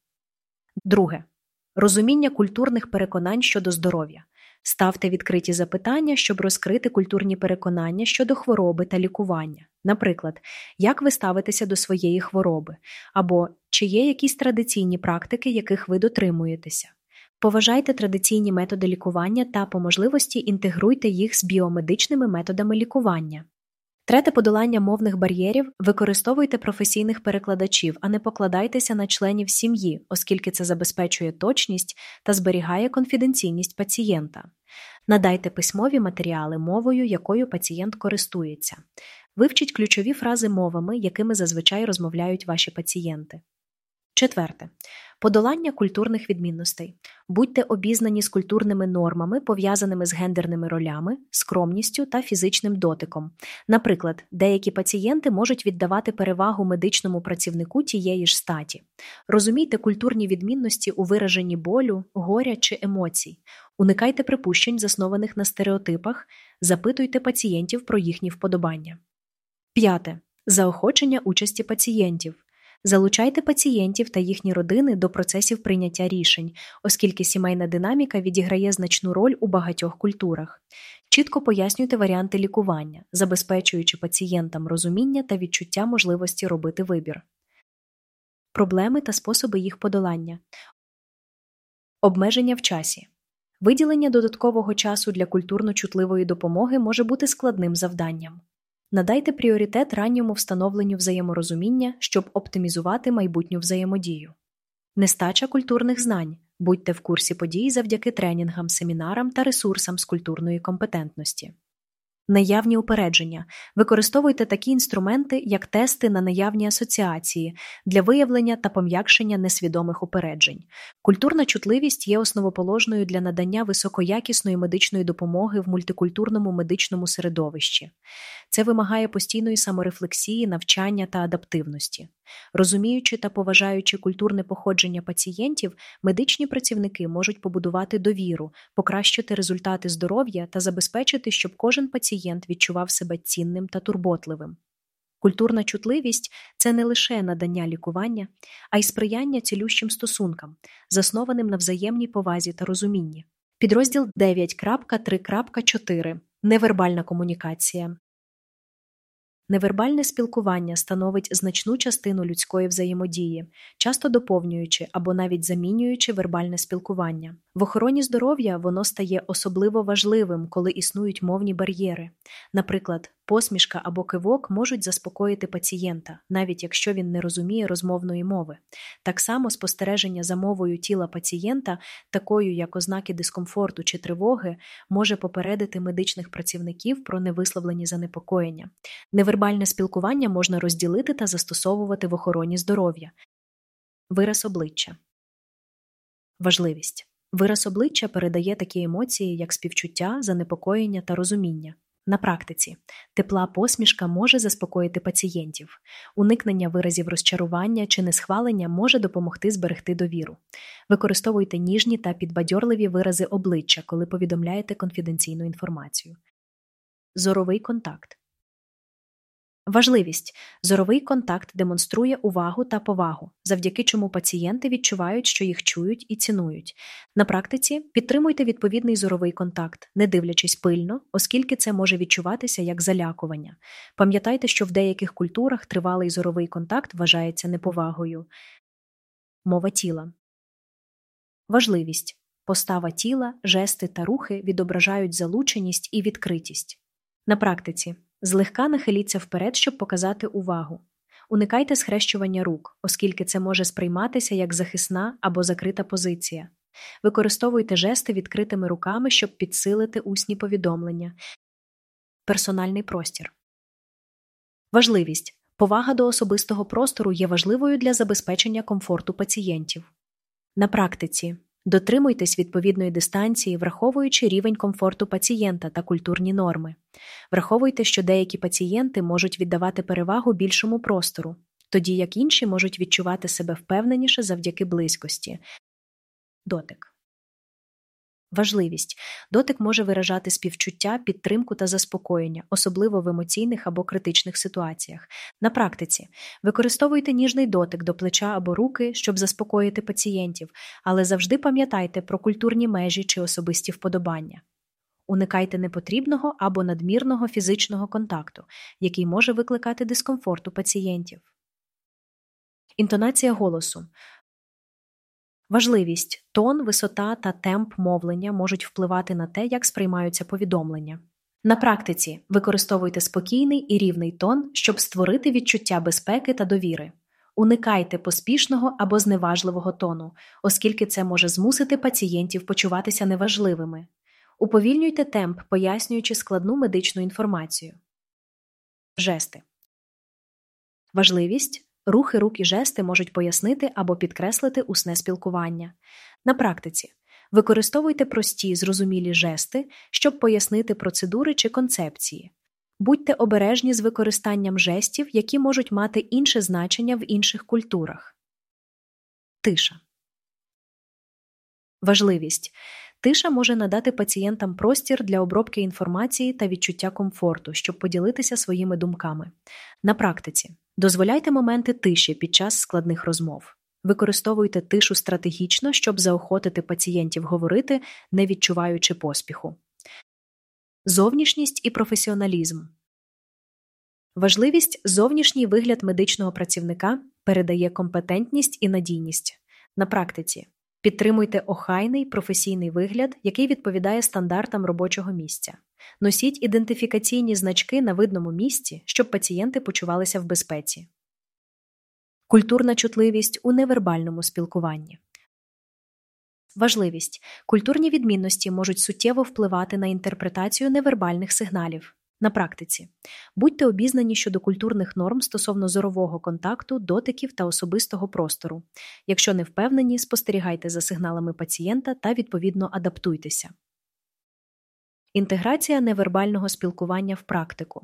Друге. Розуміння культурних переконань щодо здоров'я. Ставте відкриті запитання, щоб розкрити культурні переконання щодо хвороби та лікування. Наприклад, як ви ставитеся до своєї хвороби? Або чи є якісь традиційні практики, яких ви дотримуєтеся? Поважайте традиційні методи лікування та, по можливості, інтегруйте їх з біомедичними методами лікування. Третє – подолання мовних бар'єрів. Використовуйте професійних перекладачів, а не покладайтеся на членів сім'ї, оскільки це забезпечує точність та зберігає конфіденційність пацієнта. Надайте письмові матеріали мовою, якою пацієнт користується. Вивчіть ключові фрази мовами, якими зазвичай розмовляють ваші пацієнти. Четверте. Подолання культурних відмінностей. Будьте обізнані з культурними нормами, пов'язаними з гендерними ролями, скромністю та фізичним дотиком. Наприклад, деякі пацієнти можуть віддавати перевагу медичному працівнику тієї ж статі. Розумійте культурні відмінності у вираженні болю, горя чи емоцій. Уникайте припущень, заснованих на стереотипах, запитуйте пацієнтів про їхні вподобання. П'яте. Заохочення участі пацієнтів. Залучайте пацієнтів та їхні родини до процесів прийняття рішень, оскільки сімейна динаміка відіграє значну роль у багатьох культурах. Чітко пояснюйте варіанти лікування, забезпечуючи пацієнтам розуміння та відчуття можливості робити вибір. Проблеми та способи їх подолання. Обмеження в часі. Виділення додаткового часу для культурно-чутливої допомоги може бути складним завданням. Надайте пріоритет ранньому встановленню взаєморозуміння, щоб оптимізувати майбутню взаємодію. Нестача культурних знань. Будьте в курсі подій завдяки тренінгам, семінарам та ресурсам з культурної компетентності. Наявні упередження. Використовуйте такі інструменти, як тести на наявні асоціації, для виявлення та пом'якшення несвідомих упереджень. Культурна чутливість є основоположною для надання високоякісної медичної допомоги в мультикультурному медичному середовищі. Це вимагає постійної саморефлексії, навчання та адаптивності. Розуміючи та поважаючи культурне походження пацієнтів, медичні працівники можуть побудувати довіру, покращити результати здоров'я та забезпечити, щоб кожен пацієнт відчував себе цінним та турботливим. Культурна чутливість – це не лише надання лікування, а й сприяння цілющим стосункам, заснованим на взаємній повазі та розумінні. Підрозділ дев'ять крапка три крапка чотири. Невербальна комунікація. Невербальне спілкування становить значну частину людської взаємодії, часто доповнюючи або навіть замінюючи вербальне спілкування. В охороні здоров'я воно стає особливо важливим, коли існують мовні бар'єри. Наприклад, посмішка або кивок можуть заспокоїти пацієнта, навіть якщо він не розуміє розмовної мови. Так само спостереження за мовою тіла пацієнта, такою як ознаки дискомфорту чи тривоги, може попередити медичних працівників про невисловлені занепокоєння. Невербальне спілкування можна розділити та застосовувати в охороні здоров'я. Вираз обличчя. Важливість. Вираз обличчя передає такі емоції, як співчуття, занепокоєння та розуміння. На практиці. Тепла посмішка може заспокоїти пацієнтів. Уникнення виразів розчарування чи несхвалення може допомогти зберегти довіру. Використовуйте ніжні та підбадьорливі вирази обличчя, коли повідомляєте конфіденційну інформацію. Зоровий контакт. Важливість. Зоровий контакт демонструє увагу та повагу, завдяки чому пацієнти відчувають, що їх чують і цінують. На практиці підтримуйте відповідний зоровий контакт, не дивлячись пильно, оскільки це може відчуватися як залякування. Пам'ятайте, що в деяких культурах тривалий зоровий контакт вважається неповагою. Мова тіла. Важливість. Постава тіла, жести та рухи відображають залученість і відкритість. На практиці. Злегка нахиліться вперед, щоб показати увагу. Уникайте схрещування рук, оскільки це може сприйматися як захисна або закрита позиція. Використовуйте жести відкритими руками, щоб підсилити усні повідомлення. Персональний простір. Важливість. Повага до особистого простору є важливою для забезпечення комфорту пацієнтів. На практиці. Дотримуйтесь відповідної дистанції, враховуючи рівень комфорту пацієнта та культурні норми. Враховуйте, що деякі пацієнти можуть віддавати перевагу більшому простору, тоді як інші можуть відчувати себе впевненіше завдяки близькості. Дотик. Важливість. Дотик може виражати співчуття, підтримку та заспокоєння, особливо в емоційних або критичних ситуаціях. На практиці. Використовуйте ніжний дотик до плеча або руки, щоб заспокоїти пацієнтів, але завжди пам'ятайте про культурні межі чи особисті вподобання. Уникайте непотрібного або надмірного фізичного контакту, який може викликати дискомфорт у пацієнтів. Інтонація голосу. Важливість. Тон, висота та темп мовлення можуть впливати на те, як сприймаються повідомлення. На практиці використовуйте спокійний і рівний тон, щоб створити відчуття безпеки та довіри. Уникайте поспішного або зневажливого тону, оскільки це може змусити пацієнтів почуватися неважливими. Уповільнюйте темп, пояснюючи складну медичну інформацію. Жести. Важливість. Рухи рук і жести можуть пояснити або підкреслити усне спілкування. На практиці. Використовуйте прості, зрозумілі жести, щоб пояснити процедури чи концепції. Будьте обережні з використанням жестів, які можуть мати інше значення в інших культурах. Тиша. Важливість. Тиша може надати пацієнтам простір для обробки інформації та відчуття комфорту, щоб поділитися своїми думками. На практиці. Дозволяйте моменти тиші під час складних розмов. Використовуйте тишу стратегічно, щоб заохотити пацієнтів говорити, не відчуваючи поспіху. Зовнішність і професіоналізм. Важливість. Зовнішній вигляд медичного працівника передає компетентність і надійність. На практиці. Підтримуйте охайний, професійний вигляд, який відповідає стандартам робочого місця. Носіть ідентифікаційні значки на видному місці, щоб пацієнти почувалися в безпеці. Культурна чутливість у невербальному спілкуванні. Важливість. Культурні відмінності можуть суттєво впливати на інтерпретацію невербальних сигналів. На практиці. Будьте обізнані щодо культурних норм стосовно зорового контакту, дотиків та особистого простору. Якщо не впевнені, спостерігайте за сигналами пацієнта та відповідно адаптуйтеся. Інтеграція невербального спілкування в практику.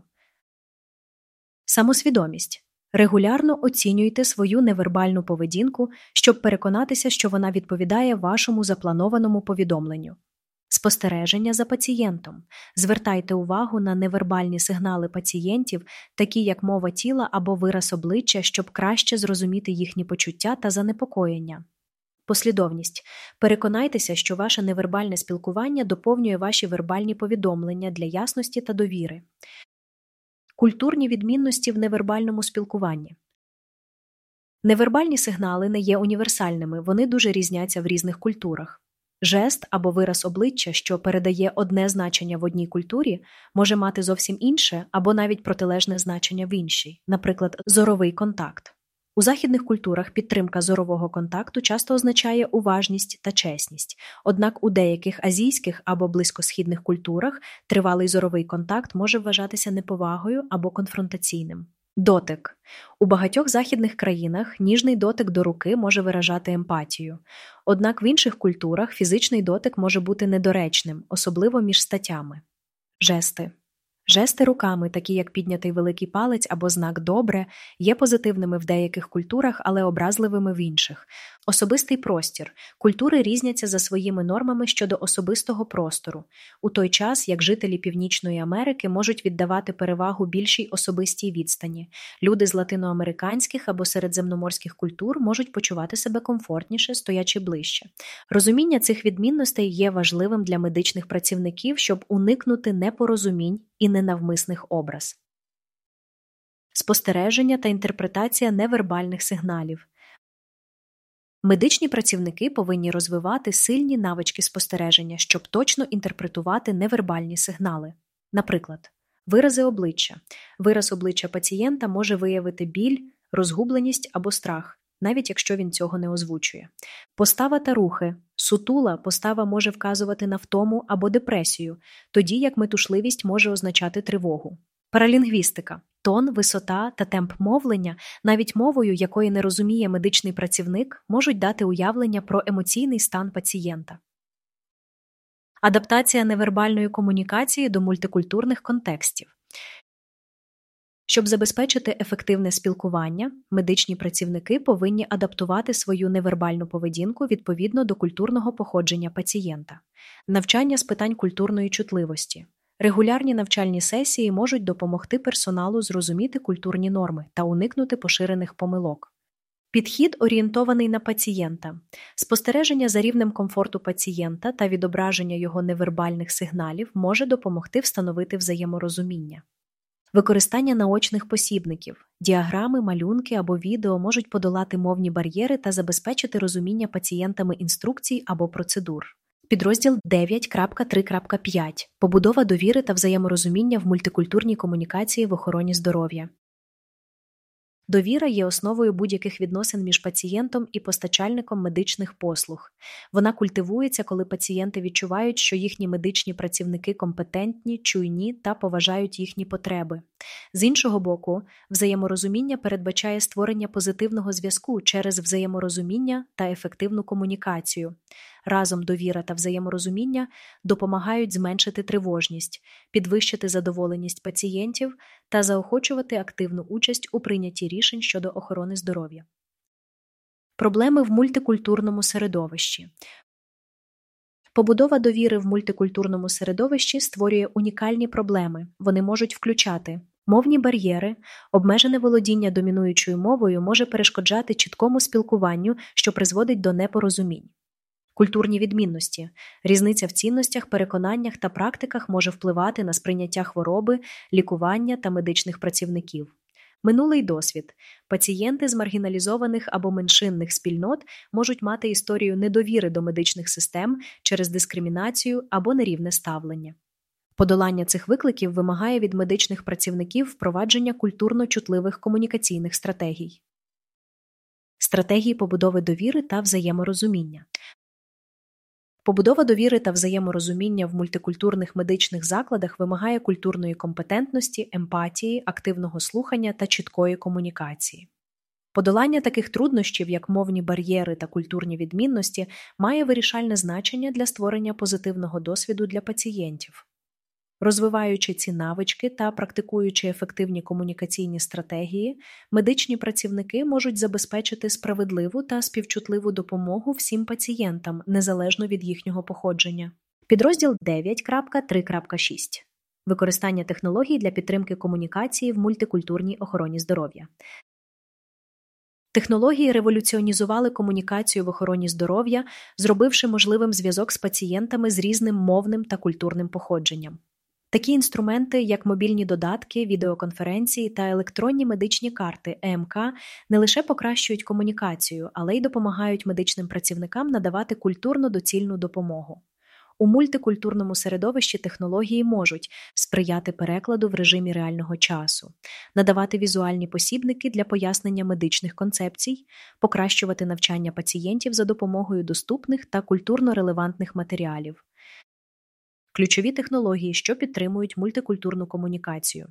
Самосвідомість. Регулярно оцінюйте свою невербальну поведінку, щоб переконатися, що вона відповідає вашому запланованому повідомленню. Спостереження за пацієнтом. Звертайте увагу на невербальні сигнали пацієнтів, такі як мова тіла або вираз обличчя, щоб краще зрозуміти їхні почуття та занепокоєння. Послідовність. Переконайтеся, що ваше невербальне спілкування доповнює ваші вербальні повідомлення для ясності та довіри. Культурні відмінності в невербальному спілкуванні. Невербальні сигнали не є універсальними, вони дуже різняться в різних культурах. Жест або вираз обличчя, що передає одне значення в одній культурі, може мати зовсім інше або навіть протилежне значення в іншій, наприклад, зоровий контакт. У західних культурах підтримка зорового контакту часто означає уважність та чесність, однак у деяких азійських або близькосхідних культурах тривалий зоровий контакт може вважатися неповагою або конфронтаційним. Дотик. У багатьох західних країнах ніжний дотик до руки може виражати емпатію. Однак в інших культурах фізичний дотик може бути недоречним, особливо між статтями. Жести. Жести руками, такі як піднятий великий палець або знак «добре», є позитивними в деяких культурах, але образливими в інших. Особистий простір. Культури різняться за своїми нормами щодо особистого простору, у той час, як жителі Північної Америки можуть віддавати перевагу більшій особистій відстані. Люди з латиноамериканських або середземноморських культур можуть почувати себе комфортніше, стоячи ближче. Розуміння цих відмінностей є важливим для медичних працівників, щоб уникнути непорозумінь і ненавмисних образ. Спостереження та інтерпретація невербальних сигналів. Медичні працівники повинні розвивати сильні навички спостереження, щоб точно інтерпретувати невербальні сигнали. Наприклад, вирази обличчя. Вираз обличчя пацієнта може виявити біль, розгубленість або страх, навіть якщо він цього не озвучує. Постава та рухи. Сутула постава може вказувати на втому або депресію, тоді як метушливість може означати тривогу. Паралінгвістика. Тон, висота та темп мовлення, навіть мовою, якої не розуміє медичний працівник, можуть дати уявлення про емоційний стан пацієнта. Адаптація невербальної комунікації до мультикультурних контекстів. Щоб забезпечити ефективне спілкування, медичні працівники повинні адаптувати свою невербальну поведінку відповідно до культурного походження пацієнта. Навчання з питань культурної чутливості. Регулярні навчальні сесії можуть допомогти персоналу зрозуміти культурні норми та уникнути поширених помилок. Підхід, орієнтований на пацієнта. Спостереження за рівнем комфорту пацієнта та відображення його невербальних сигналів може допомогти встановити взаєморозуміння. Використання наочних посібників. Діаграми, малюнки або відео можуть подолати мовні бар'єри та забезпечити розуміння пацієнтами інструкцій або процедур. Підрозділ дев'ять крапка три крапка п'ять. Побудова довіри та взаєморозуміння в мультикультурній комунікації в охороні здоров'я. Довіра є основою будь-яких відносин між пацієнтом і постачальником медичних послуг. Вона культивується, коли пацієнти відчувають, що їхні медичні працівники компетентні, чуйні та поважають їхні потреби. З іншого боку, взаєморозуміння передбачає створення позитивного зв'язку через взаєморозуміння та ефективну комунікацію. Разом довіра та взаєморозуміння допомагають зменшити тривожність, підвищити задоволеність пацієнтів та заохочувати активну участь у прийнятті рішень щодо охорони здоров'я. Проблеми в мультикультурному середовищі. Побудова довіри в мультикультурному середовищі створює унікальні проблеми. Вони можуть включати мовні бар'єри, обмежене володіння домінуючою мовою може перешкоджати чіткому спілкуванню, що призводить до непорозумінь. Культурні відмінності. Різниця в цінностях, переконаннях та практиках може впливати на сприйняття хвороби, лікування та медичних працівників. Минулий досвід. Пацієнти з маргіналізованих або меншинних спільнот можуть мати історію недовіри до медичних систем через дискримінацію або нерівне ставлення. Подолання цих викликів вимагає від медичних працівників впровадження культурно-чутливих комунікаційних стратегій. Стратегії побудови довіри та взаєморозуміння. Побудова довіри та взаєморозуміння в мультикультурних медичних закладах вимагає культурної компетентності, емпатії, активного слухання та чіткої комунікації. Подолання таких труднощів, як мовні бар'єри та культурні відмінності, має вирішальне значення для створення позитивного досвіду для пацієнтів. Розвиваючи ці навички та практикуючи ефективні комунікаційні стратегії, медичні працівники можуть забезпечити справедливу та співчутливу допомогу всім пацієнтам, незалежно від їхнього походження. Підрозділ дев'ять крапка три крапка шість. Використання технологій для підтримки комунікації в мультикультурній охороні здоров'я. Технології революціонізували комунікацію в охороні здоров'я, зробивши можливим зв'язок з пацієнтами з різним мовним та культурним походженням. Такі інструменти, як мобільні додатки, відеоконференції та електронні медичні карти (Е Ем Ка) не лише покращують комунікацію, але й допомагають медичним працівникам надавати культурно доцільну допомогу. У мультикультурному середовищі технології можуть сприяти перекладу в режимі реального часу, надавати візуальні посібники для пояснення медичних концепцій, покращувати навчання пацієнтів за допомогою доступних та культурно релевантних матеріалів. Ключові технології, що підтримують мультикультурну комунікацію.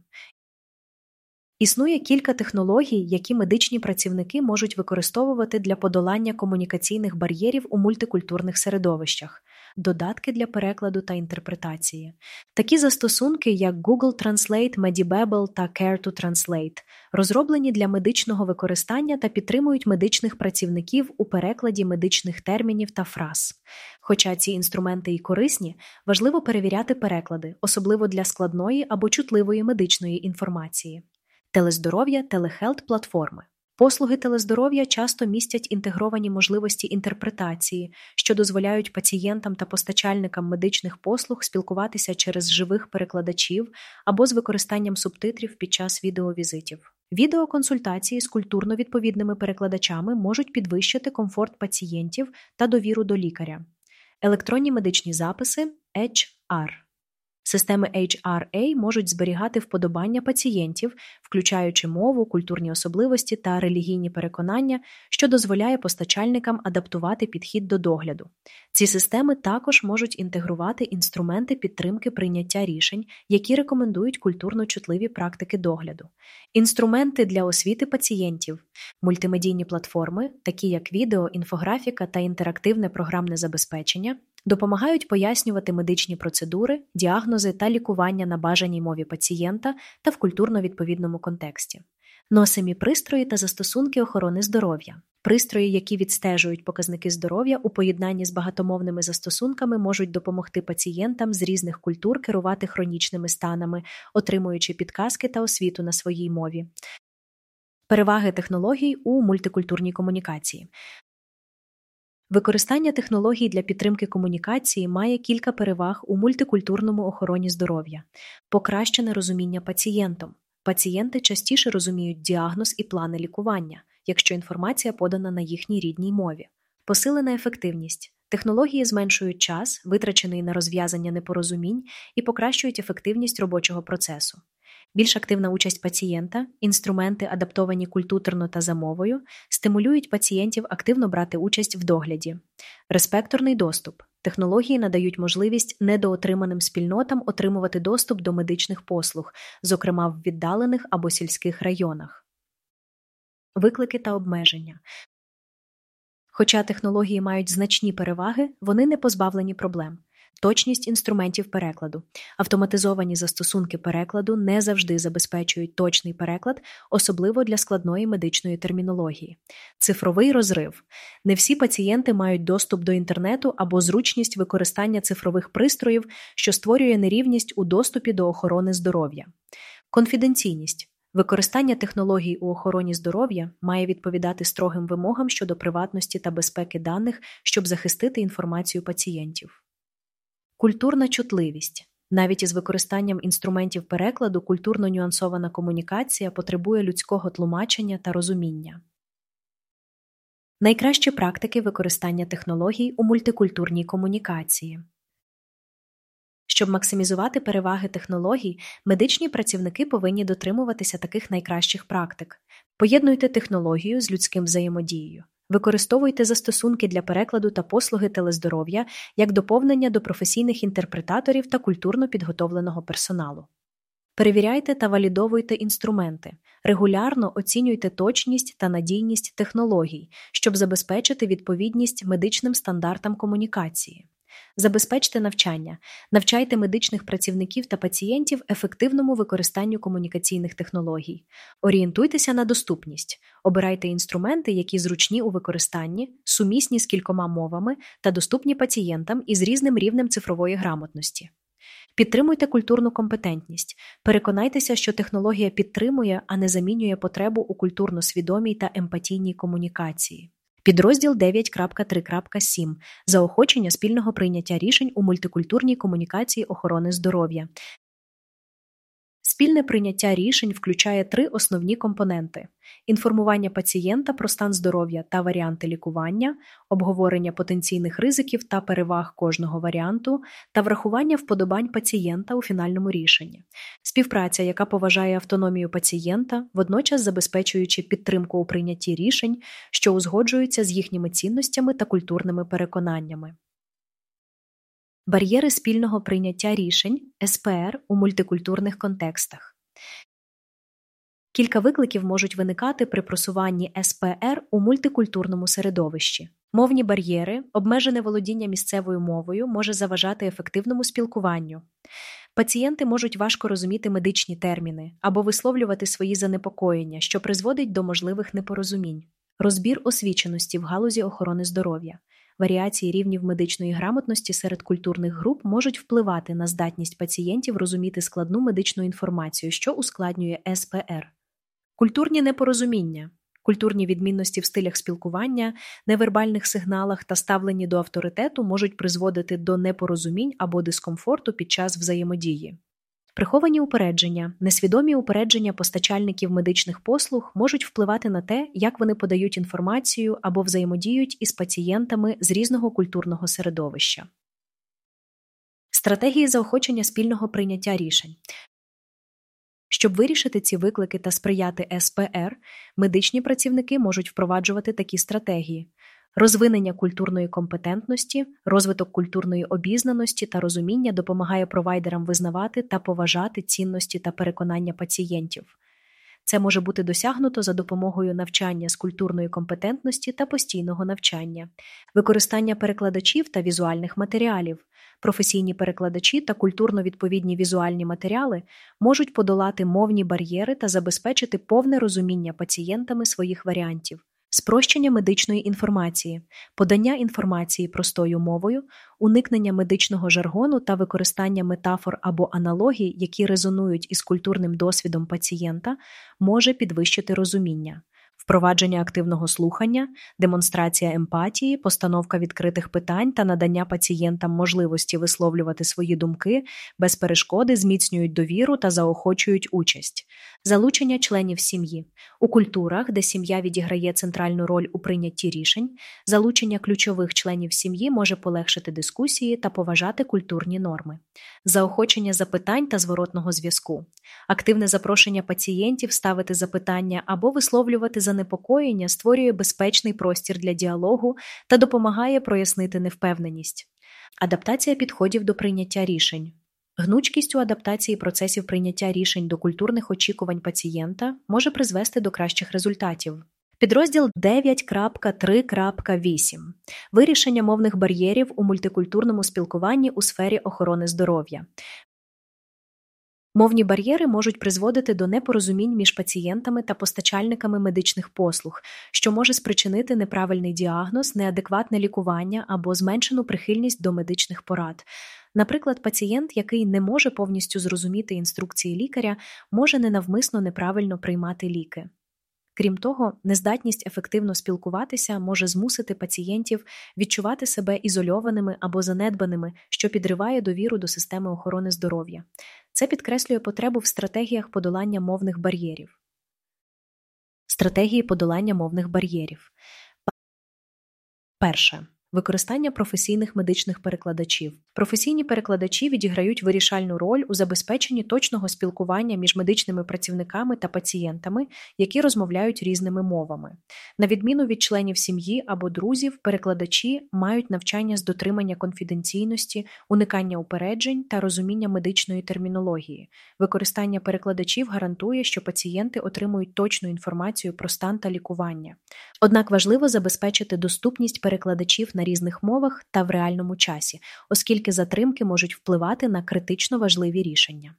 Існує кілька технологій, які медичні працівники можуть використовувати для подолання комунікаційних бар'єрів у мультикультурних середовищах. Додатки для перекладу та інтерпретації. Такі застосунки, як Google Translate, Medibabble та Care to Translate, розроблені для медичного використання та підтримують медичних працівників у перекладі медичних термінів та фраз. Хоча ці інструменти і корисні, важливо перевіряти переклади, особливо для складної або чутливої медичної інформації. Телездоров'я, телехелт-платформи. Послуги телездоров'я часто містять інтегровані можливості інтерпретації, що дозволяють пацієнтам та постачальникам медичних послуг спілкуватися через живих перекладачів або з використанням субтитрів під час відеовізитів. Відеоконсультації з культурно відповідними перекладачами можуть підвищити комфорт пацієнтів та довіру до лікаря. Електронні медичні записи – Ейч Ар. Системи Ейч Ар Ей можуть зберігати вподобання пацієнтів, включаючи мову, культурні особливості та релігійні переконання, що дозволяє постачальникам адаптувати підхід до догляду. Ці системи також можуть інтегрувати інструменти підтримки прийняття рішень, які рекомендують культурно-чутливі практики догляду. Інструменти для освіти пацієнтів, мультимедійні платформи, такі як відео, інфографіка та інтерактивне програмне забезпечення, допомагають пояснювати медичні процедури, діагнози та лікування на бажаній мові пацієнта та в культурно-відповідному контексті. Носимі пристрої та застосунки охорони здоров'я. Пристрої, які відстежують показники здоров'я у поєднанні з багатомовними застосунками, можуть допомогти пацієнтам з різних культур керувати хронічними станами, отримуючи підказки та освіту на своїй мові. Переваги технологій у мультикультурній комунікації. Використання технологій для підтримки комунікації має кілька переваг у мультикультурному охороні здоров'я. Покращене розуміння пацієнтом. Пацієнти частіше розуміють діагноз і плани лікування, якщо інформація подана на їхній рідній мові. Посилена ефективність. Технології зменшують час, витрачений на розв'язання непорозумінь, і покращують ефективність робочого процесу. Більш активна участь пацієнта, інструменти, адаптовані культурно та за мовою, стимулюють пацієнтів активно брати участь в догляді. Респекторний доступ. Технології надають можливість недоотриманим спільнотам отримувати доступ до медичних послуг, зокрема в віддалених або сільських районах. Виклики та обмеження. Хоча технології мають значні переваги, вони не позбавлені проблем. Точність інструментів перекладу. Автоматизовані застосунки перекладу не завжди забезпечують точний переклад, особливо для складної медичної термінології. Цифровий розрив. Не всі пацієнти мають доступ до інтернету або зручність використання цифрових пристроїв, що створює нерівність у доступі до охорони здоров'я. Конфіденційність. Використання технологій у охороні здоров'я має відповідати строгим вимогам щодо приватності та безпеки даних, щоб захистити інформацію пацієнтів. Культурна чутливість. Навіть із використанням інструментів перекладу культурно-нюансована комунікація потребує людського тлумачення та розуміння. Найкращі практики використання технологій у мультикультурній комунікації. Щоб максимізувати переваги технологій, медичні працівники повинні дотримуватися таких найкращих практик. Поєднуйте технологію з людським взаємодією. Використовуйте застосунки для перекладу та послуги телездоров'я як доповнення до професійних інтерпретаторів та культурно підготовленого персоналу. Перевіряйте та валідовуйте інструменти. Регулярно оцінюйте точність та надійність технологій, щоб забезпечити відповідність медичним стандартам комунікації. Забезпечте навчання. Навчайте медичних працівників та пацієнтів ефективному використанню комунікаційних технологій. Орієнтуйтеся на доступність. Обирайте інструменти, які зручні у використанні, сумісні з кількома мовами та доступні пацієнтам із різним рівнем цифрової грамотності. Підтримуйте культурну компетентність. Переконайтеся, що технологія підтримує, а не замінює потребу у культурно-свідомій та емпатійній комунікації. Підрозділ дев'ять крапка три крапка сім. Заохочення спільного прийняття рішень у мультикультурній комунікації охорони здоров'я. Спільне прийняття рішень включає три основні компоненти: інформування пацієнта про стан здоров'я та варіанти лікування, обговорення потенційних ризиків та переваг кожного варіанту та врахування вподобань пацієнта у фінальному рішенні. Співпраця, яка поважає автономію пацієнта, водночас забезпечуючи підтримку у прийнятті рішень, що узгоджуються з їхніми цінностями та культурними переконаннями. Бар'єри спільного прийняття рішень (ес пе ер) у мультикультурних контекстах. Кілька викликів можуть виникати при просуванні ес пе ер у мультикультурному середовищі. Мовні бар'єри, обмежене володіння місцевою мовою може заважати ефективному спілкуванню. Пацієнти можуть важко розуміти медичні терміни або висловлювати свої занепокоєння, що призводить до можливих непорозумінь. Розбір освіченості в галузі охорони здоров'я. Варіації рівнів медичної грамотності серед культурних груп можуть впливати на здатність пацієнтів розуміти складну медичну інформацію, що ускладнює ес пе ер. Культурні непорозуміння. Культурні відмінності в стилях спілкування, невербальних сигналах та ставленні до авторитету можуть призводити до непорозумінь або дискомфорту під час взаємодії. Приховані упередження, несвідомі упередження постачальників медичних послуг можуть впливати на те, як вони подають інформацію або взаємодіють із пацієнтами з різного культурного середовища. Стратегії заохочення спільного прийняття рішень. Щоб вирішити ці виклики та сприяти ес пе ер, медичні працівники можуть впроваджувати такі стратегії: розвинення культурної компетентності, розвиток культурної обізнаності та розуміння допомагає провайдерам визнавати та поважати цінності та переконання пацієнтів. Це може бути досягнуто за допомогою навчання з культурної компетентності та постійного навчання, використання перекладачів та візуальних матеріалів. Професійні перекладачі та культурно-відповідні візуальні матеріали можуть подолати мовні бар'єри та забезпечити повне розуміння пацієнтами своїх варіантів. Спрощення медичної інформації, подання інформації простою мовою, уникнення медичного жаргону та використання метафор або аналогій, які резонують із культурним досвідом пацієнта, може підвищити розуміння. Впровадження активного слухання, демонстрація емпатії, постановка відкритих питань та надання пацієнтам можливості висловлювати свої думки без перешкоди зміцнюють довіру та заохочують участь. Залучення членів сім'ї. У культурах, де сім'я відіграє центральну роль у прийнятті рішень, залучення ключових членів сім'ї може полегшити дискусії та поважати культурні норми. Заохочення запитань та зворотного зв'язку. Активне запрошення пацієнтів ставити запитання або висловлювати занепокоєння створює безпечний простір для діалогу та допомагає прояснити невпевненість. Адаптація підходів до прийняття рішень. Гнучкість у адаптації процесів прийняття рішень до культурних очікувань пацієнта може призвести до кращих результатів. Підрозділ дев'ять крапка три крапка вісім. Вирішення мовних бар'єрів у мультикультурному спілкуванні у сфері охорони здоров'я. Мовні бар'єри можуть призводити до непорозумінь між пацієнтами та постачальниками медичних послуг, що може спричинити неправильний діагноз, неадекватне лікування або зменшену прихильність до медичних порад. Наприклад, пацієнт, який не може повністю зрозуміти інструкції лікаря, може ненавмисно неправильно приймати ліки. Крім того, нездатність ефективно спілкуватися може змусити пацієнтів відчувати себе ізольованими або занедбаними, що підриває довіру до системи охорони здоров'я. Це підкреслює потребу в стратегіях подолання мовних бар'єрів. Стратегії подолання мовних бар'єрів. Перше. Використання професійних медичних перекладачів. Професійні перекладачі відіграють вирішальну роль у забезпеченні точного спілкування між медичними працівниками та пацієнтами, які розмовляють різними мовами. На відміну від членів сім'ї або друзів, перекладачі мають навчання з дотримання конфіденційності, уникання упереджень та розуміння медичної термінології. Використання перекладачів гарантує, що пацієнти отримують точну інформацію про стан та лікування. Однак важливо забезпечити доступність перекладачів на різних мовах та в реальному часі, оскільки затримки можуть впливати на критично важливі рішення.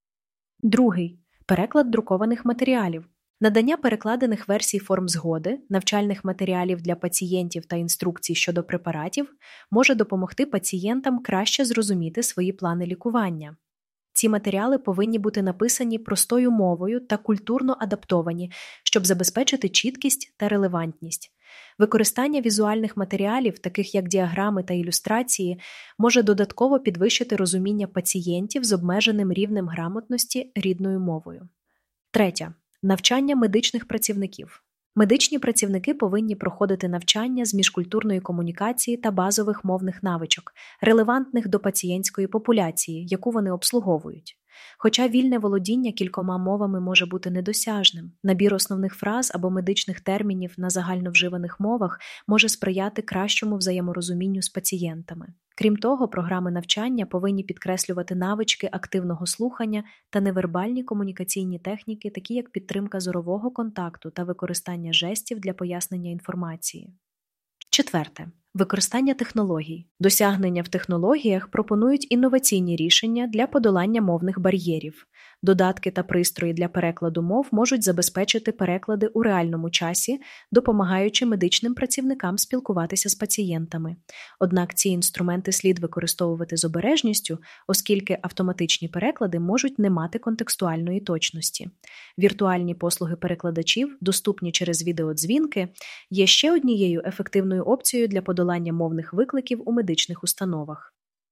Другий. Переклад друкованих матеріалів. Надання перекладених версій форм згоди, навчальних матеріалів для пацієнтів та інструкцій щодо препаратів може допомогти пацієнтам краще зрозуміти свої плани лікування. Ці матеріали повинні бути написані простою мовою та культурно адаптовані, щоб забезпечити чіткість та релевантність. Використання візуальних матеріалів, таких як діаграми та ілюстрації, може додатково підвищити розуміння пацієнтів з обмеженим рівнем грамотності рідною мовою. Третє. Навчання медичних працівників. Медичні працівники повинні проходити навчання з міжкультурної комунікації та базових мовних навичок, релевантних до пацієнтської популяції, яку вони обслуговують. Хоча вільне володіння кількома мовами може бути недосяжним, набір основних фраз або медичних термінів на загальновживаних мовах може сприяти кращому взаєморозумінню з пацієнтами. Крім того, програми навчання повинні підкреслювати навички активного слухання та невербальні комунікаційні техніки, такі як підтримка зорового контакту та використання жестів для пояснення інформації. Четверте. Використання технологій. Досягнення в технологіях пропонують інноваційні рішення для подолання мовних бар'єрів. Додатки та пристрої для перекладу мов можуть забезпечити переклади у реальному часі, допомагаючи медичним працівникам спілкуватися з пацієнтами. Однак ці інструменти слід використовувати з обережністю, оскільки автоматичні переклади можуть не мати контекстуальної точності. Віртуальні послуги перекладачів, доступні через відеодзвінки, є ще однією ефективною опцією для подолання мовних викликів у медичних установах.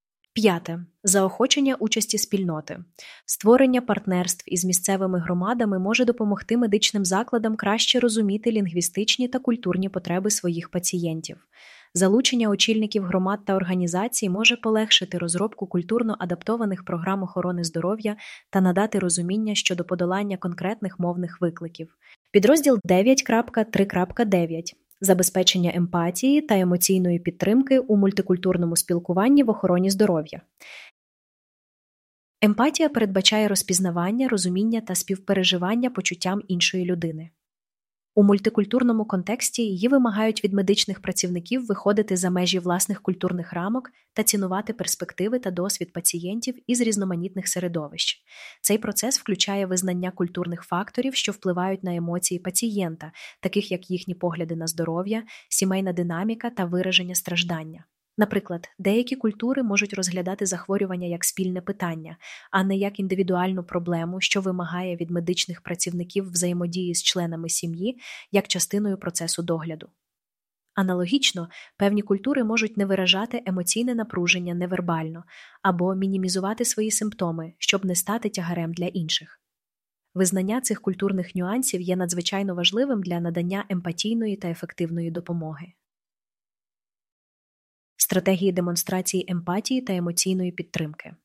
П'яте. Заохочення участі спільноти. Створення партнерств із місцевими громадами може допомогти медичним закладам краще розуміти лінгвістичні та культурні потреби своїх пацієнтів. Залучення очільників громад та організацій може полегшити розробку культурно адаптованих програм охорони здоров'я та надати розуміння щодо подолання конкретних мовних викликів. Підрозділ дев'ять крапка три крапка дев'ять. Забезпечення емпатії та емоційної підтримки у мультикультурному спілкуванні в охороні здоров'я. Емпатія передбачає розпізнавання, розуміння та співпереживання почуттям іншої людини. У мультикультурному контексті її вимагають від медичних працівників виходити за межі власних культурних рамок та цінувати перспективи та досвід пацієнтів із різноманітних середовищ. Цей процес включає визнання культурних факторів, що впливають на емоції пацієнта, таких як їхні погляди на здоров'я, сімейна динаміка та вираження страждання. Наприклад, деякі культури можуть розглядати захворювання як спільне питання, а не як індивідуальну проблему, що вимагає від медичних працівників взаємодії з членами сім'ї як частиною процесу догляду. Аналогічно, певні культури можуть не виражати емоційне напруження невербально або мінімізувати свої симптоми, щоб не стати тягарем для інших. Визнання цих культурних нюансів є надзвичайно важливим для надання емпатійної та ефективної допомоги. Стратегії демонстрації емпатії та емоційної підтримки.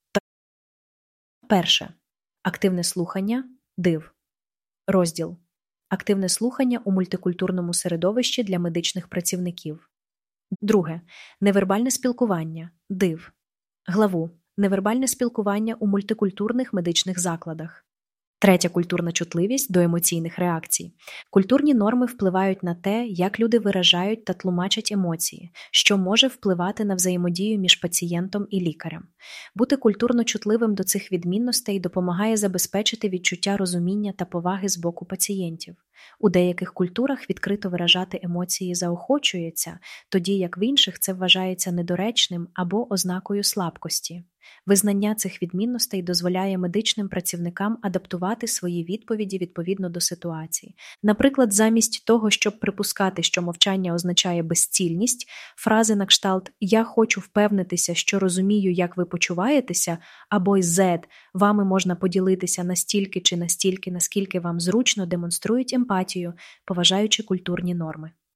Перше. Активне слухання. Див. Розділ. Активне слухання у мультикультурному середовищі для медичних працівників. Друге. Невербальне спілкування. Див. Главу. Невербальне спілкування у мультикультурних медичних закладах. Третя культурна чутливість до емоційних реакцій. Культурні норми впливають на те, як люди виражають та тлумачать емоції, що може впливати на взаємодію між пацієнтом і лікарем. Бути культурно чутливим до цих відмінностей допомагає забезпечити відчуття розуміння та поваги з боку пацієнтів. У деяких культурах відкрито виражати емоції заохочується, тоді як в інших це вважається недоречним або ознакою слабкості. Визнання цих відмінностей дозволяє медичним працівникам адаптувати свої відповіді відповідно до ситуації. Наприклад, замість того, щоб припускати, що мовчання означає безцільність, фрази на кшталт «я хочу впевнитися, що розумію, як ви почуваєтеся» або «зет» «вами можна поділитися настільки чи настільки, наскільки вам зручно» демонструють емпатію, поважаючи культурні норми.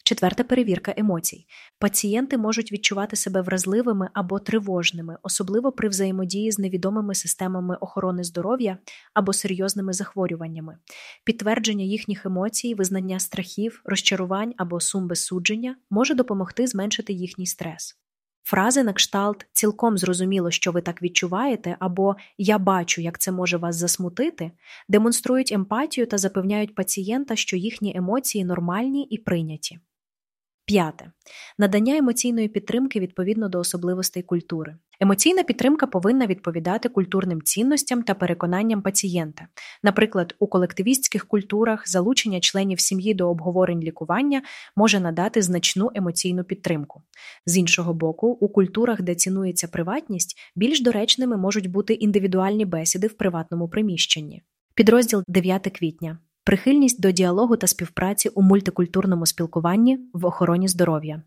Четверта – перевірка емоцій. Пацієнти можуть відчувати себе вразливими або тривожними, особливо при взаємодії з невідомими системами охорони здоров'я або серйозними захворюваннями. Підтвердження їхніх емоцій, визнання страхів, розчарувань або сум без судження може допомогти зменшити їхній стрес. Фрази на кшталт «цілком зрозуміло, що ви так відчуваєте» або «я бачу, як це може вас засмутити» демонструють емпатію та запевняють пацієнта, що їхні емоції нормальні і прийняті. П'яте. Надання емоційної підтримки відповідно до особливостей культури. Емоційна підтримка повинна відповідати культурним цінностям та переконанням пацієнта. Наприклад, у колективістських культурах залучення членів сім'ї до обговорень лікування може надати значну емоційну підтримку. З іншого боку, у культурах, де цінується приватність, більш доречними можуть бути індивідуальні бесіди в приватному приміщенні. Підрозділ дев'яте квітня. Прихильність до діалогу та співпраці у мультикультурному спілкуванні в охороні здоров'я.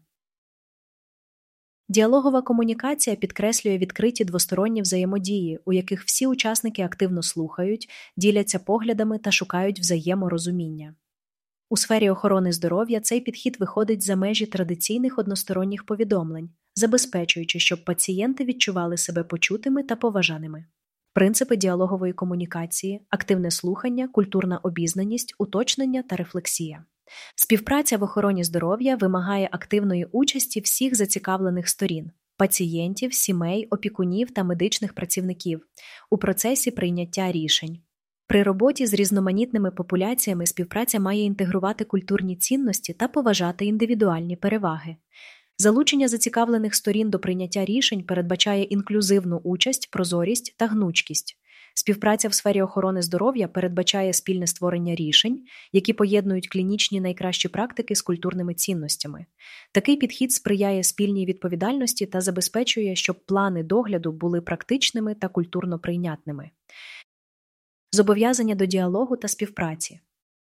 Діалогова комунікація підкреслює відкриті двосторонні взаємодії, у яких всі учасники активно слухають, діляться поглядами та шукають взаєморозуміння. У сфері охорони здоров'я цей підхід виходить за межі традиційних односторонніх повідомлень, забезпечуючи, щоб пацієнти відчували себе почутими та поважаними. Принципи діалогової комунікації – активне слухання, культурна обізнаність, уточнення та рефлексія. Співпраця в охороні здоров'я вимагає активної участі всіх зацікавлених сторін – пацієнтів, сімей, опікунів та медичних працівників – у процесі прийняття рішень. При роботі з різноманітними популяціями співпраця має інтегрувати культурні цінності та поважати індивідуальні переваги. Залучення зацікавлених сторін до прийняття рішень передбачає інклюзивну участь, прозорість та гнучкість. Співпраця в сфері охорони здоров'я передбачає спільне створення рішень, які поєднують клінічні найкращі практики з культурними цінностями. Такий підхід сприяє спільній відповідальності та забезпечує, щоб плани догляду були практичними та культурно прийнятними. Зобов'язання до діалогу та співпраці.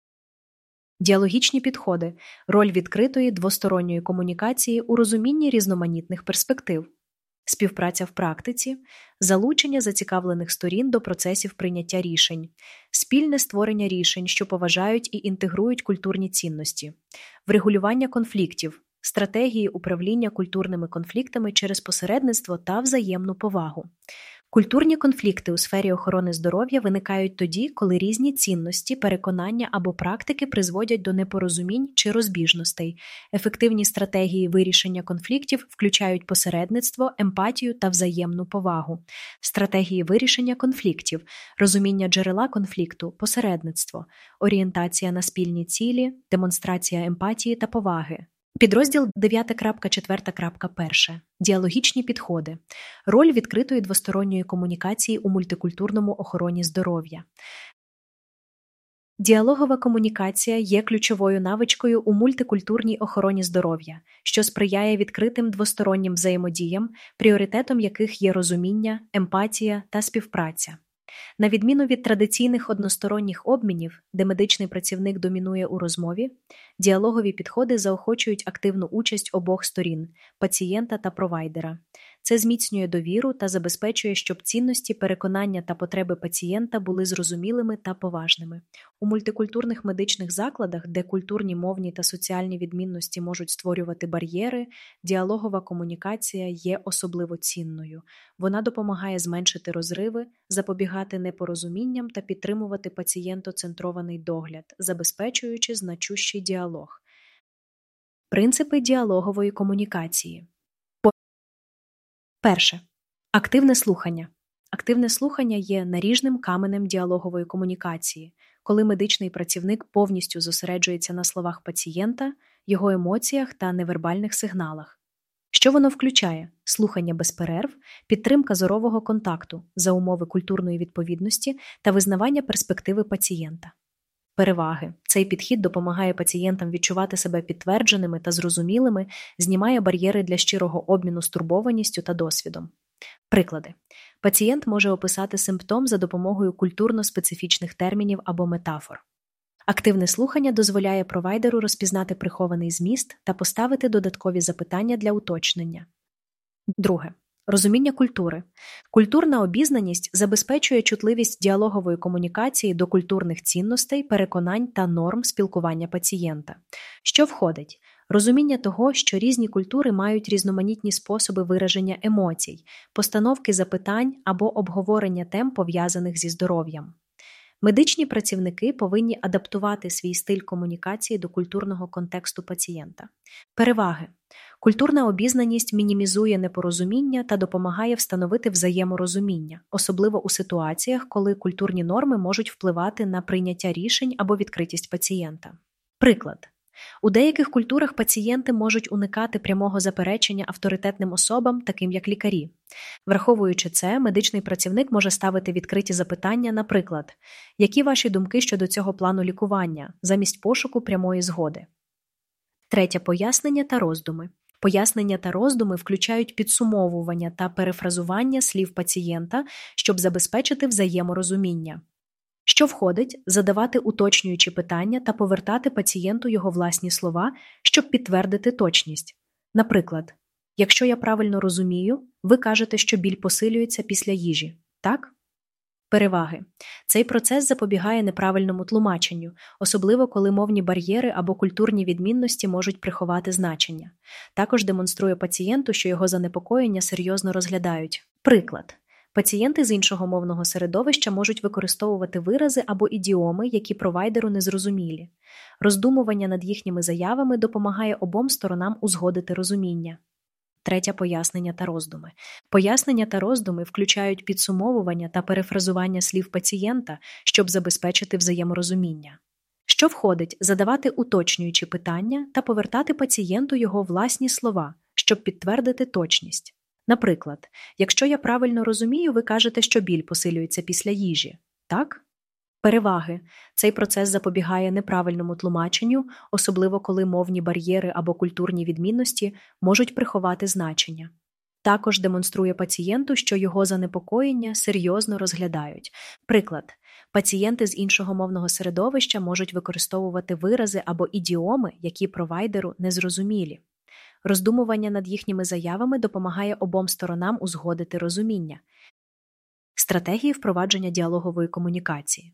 Діалогічні підходи – роль відкритої двосторонньої комунікації у розумінні різноманітних перспектив. Співпраця в практиці – залучення зацікавлених сторін до процесів прийняття рішень, спільне створення рішень, що поважають і інтегрують культурні цінності, врегулювання конфліктів, стратегії управління культурними конфліктами через посередництво та взаємну повагу. Культурні конфлікти у сфері охорони здоров'я виникають тоді, коли різні цінності, переконання або практики призводять до непорозумінь чи розбіжностей. Ефективні стратегії вирішення конфліктів включають посередництво, емпатію та взаємну повагу. Стратегії вирішення конфліктів, розуміння джерела конфлікту, посередництво, орієнтація на спільні цілі, демонстрація емпатії та поваги. Підрозділ дев'яте четверте перше. Діалогічні підходи. Роль відкритої двосторонньої комунікації у мультикультурному охороні здоров'я. Діалогова комунікація є ключовою навичкою у мультикультурній охороні здоров'я, що сприяє відкритим двостороннім взаємодіям, пріоритетом яких є розуміння, емпатія та співпраця. На відміну від традиційних односторонніх обмінів, де медичний працівник домінує у розмові, діалогові підходи заохочують активну участь обох сторін – пацієнта та провайдера. Це зміцнює довіру та забезпечує, щоб цінності, переконання та потреби пацієнта були зрозумілими та поважними. У мультикультурних медичних закладах, де культурні, мовні та соціальні відмінності можуть створювати бар'єри, діалогова комунікація є особливо цінною. Вона допомагає зменшити розриви, запобігати непорозумінням та підтримувати пацієнтоцентрований догляд, забезпечуючи значущий діалог. Принципи діалогової комунікації. Перше. Активне слухання. Активне слухання є наріжним каменем діалогової комунікації, коли медичний працівник повністю зосереджується на словах пацієнта, його емоціях та невербальних сигналах. Що воно включає? Слухання без перерв, підтримка зорового контакту за умови культурної відповідності та визнавання перспективи пацієнта. Переваги. Цей підхід допомагає пацієнтам відчувати себе підтвердженими та зрозумілими, знімає бар'єри для щирого обміну стурбованістю та досвідом. Приклади. Пацієнт може описати симптом за допомогою культурно-специфічних термінів або метафор. Активне слухання дозволяє провайдеру розпізнати прихований зміст та поставити додаткові запитання для уточнення. Друге. Розуміння культури. Культурна обізнаність забезпечує чутливість діалогової комунікації до культурних цінностей, переконань та норм спілкування пацієнта. Що входить? Розуміння того, що різні культури мають різноманітні способи вираження емоцій, постановки запитань або обговорення тем, пов'язаних зі здоров'ям. Медичні працівники повинні адаптувати свій стиль комунікації до культурного контексту пацієнта. Переваги. Культурна обізнаність мінімізує непорозуміння та допомагає встановити взаєморозуміння, особливо у ситуаціях, коли культурні норми можуть впливати на прийняття рішень або відкритість пацієнта. Приклад. У деяких культурах пацієнти можуть уникати прямого заперечення авторитетним особам, таким як лікарі. Враховуючи це, медичний працівник може ставити відкриті запитання, наприклад, які ваші думки щодо цього плану лікування, замість пошуку прямої згоди. Третє. Пояснення та роздуми. Пояснення та роздуми включають підсумовування та перефразування слів пацієнта, щоб забезпечити взаєморозуміння. Що входить? Задавати уточнюючі питання та повертати пацієнту його власні слова, щоб підтвердити точність. Наприклад, якщо я правильно розумію, ви кажете, що біль посилюється після їжі, так? Переваги. Цей процес запобігає неправильному тлумаченню, особливо коли мовні бар'єри або культурні відмінності можуть приховати значення. Також демонструє пацієнту, що його занепокоєння серйозно розглядають. Приклад. Пацієнти з іншого мовного середовища можуть використовувати вирази або ідіоми, які провайдеру незрозумілі. Роздумування над їхніми заявами допомагає обом сторонам узгодити розуміння. Третє. Пояснення та роздуми. Пояснення та роздуми включають підсумовування та перефразування слів пацієнта, щоб забезпечити взаєморозуміння. Що входить? Задавати уточнюючі питання та повертати пацієнту його власні слова, щоб підтвердити точність. Наприклад, якщо я правильно розумію, ви кажете, що біль посилюється після їжі, так? Переваги. Цей процес запобігає неправильному тлумаченню, особливо коли мовні бар'єри або культурні відмінності можуть приховати значення. Також демонструє пацієнту, що його занепокоєння серйозно розглядають. Приклад. Пацієнти з іншого мовного середовища можуть використовувати вирази або ідіоми, які провайдеру незрозумілі. Роздумування над їхніми заявами допомагає обом сторонам узгодити розуміння. Стратегії впровадження діалогової комунікації.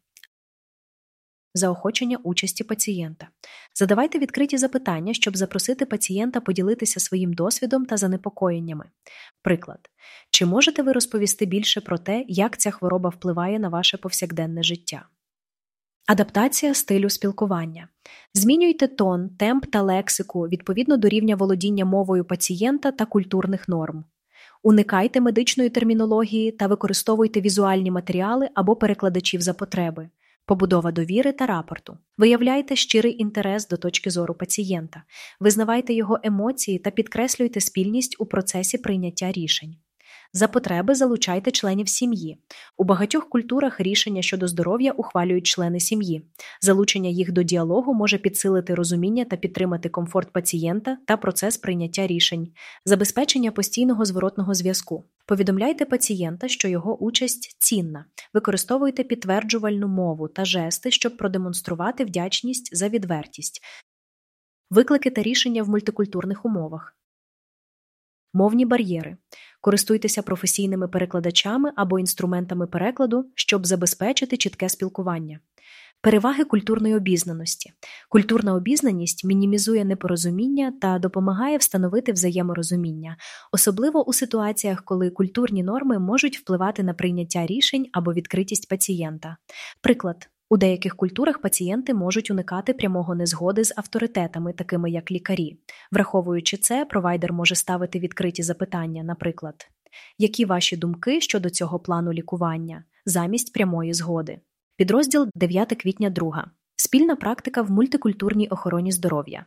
Заохочення участі пацієнта. Задавайте відкриті запитання, щоб запросити пацієнта поділитися своїм досвідом та занепокоєннями. Приклад. Чи можете ви розповісти більше про те, як ця хвороба впливає на ваше повсякденне життя? Адаптація стилю спілкування. Змінюйте тон, темп та лексику відповідно до рівня володіння мовою пацієнта та культурних норм. Уникайте медичної термінології та використовуйте візуальні матеріали або перекладачів за потреби. Побудова довіри та рапорту. Виявляйте щирий інтерес до точки зору пацієнта. Визнавайте його емоції та підкреслюйте спільність у процесі прийняття рішень. За потреби залучайте членів сім'ї. У багатьох культурах рішення щодо здоров'я ухвалюють члени сім'ї. Залучення їх до діалогу може підсилити розуміння та підтримати комфорт пацієнта та процес прийняття рішень. Забезпечення постійного зворотного зв'язку. Повідомляйте пацієнта, що його участь цінна. Використовуйте підтверджувальну мову та жести, щоб продемонструвати вдячність за відвертість. Виклики та рішення в мультикультурних умовах. Мовні бар'єри. Користуйтеся професійними перекладачами або інструментами перекладу, щоб забезпечити чітке спілкування. Переваги культурної обізнаності. Культурна обізнаність мінімізує непорозуміння та допомагає встановити взаєморозуміння, особливо у ситуаціях, коли культурні норми можуть впливати на прийняття рішень або відкритість пацієнта. Приклад. У деяких культурах пацієнти можуть уникати прямого незгоди з авторитетами, такими як лікарі. Враховуючи це, провайдер може ставити відкриті запитання, наприклад, які ваші думки щодо цього плану лікування, замість прямої згоди. Підрозділ дев'яте квітня друге. Спільна практика в мультикультурній охороні здоров'я.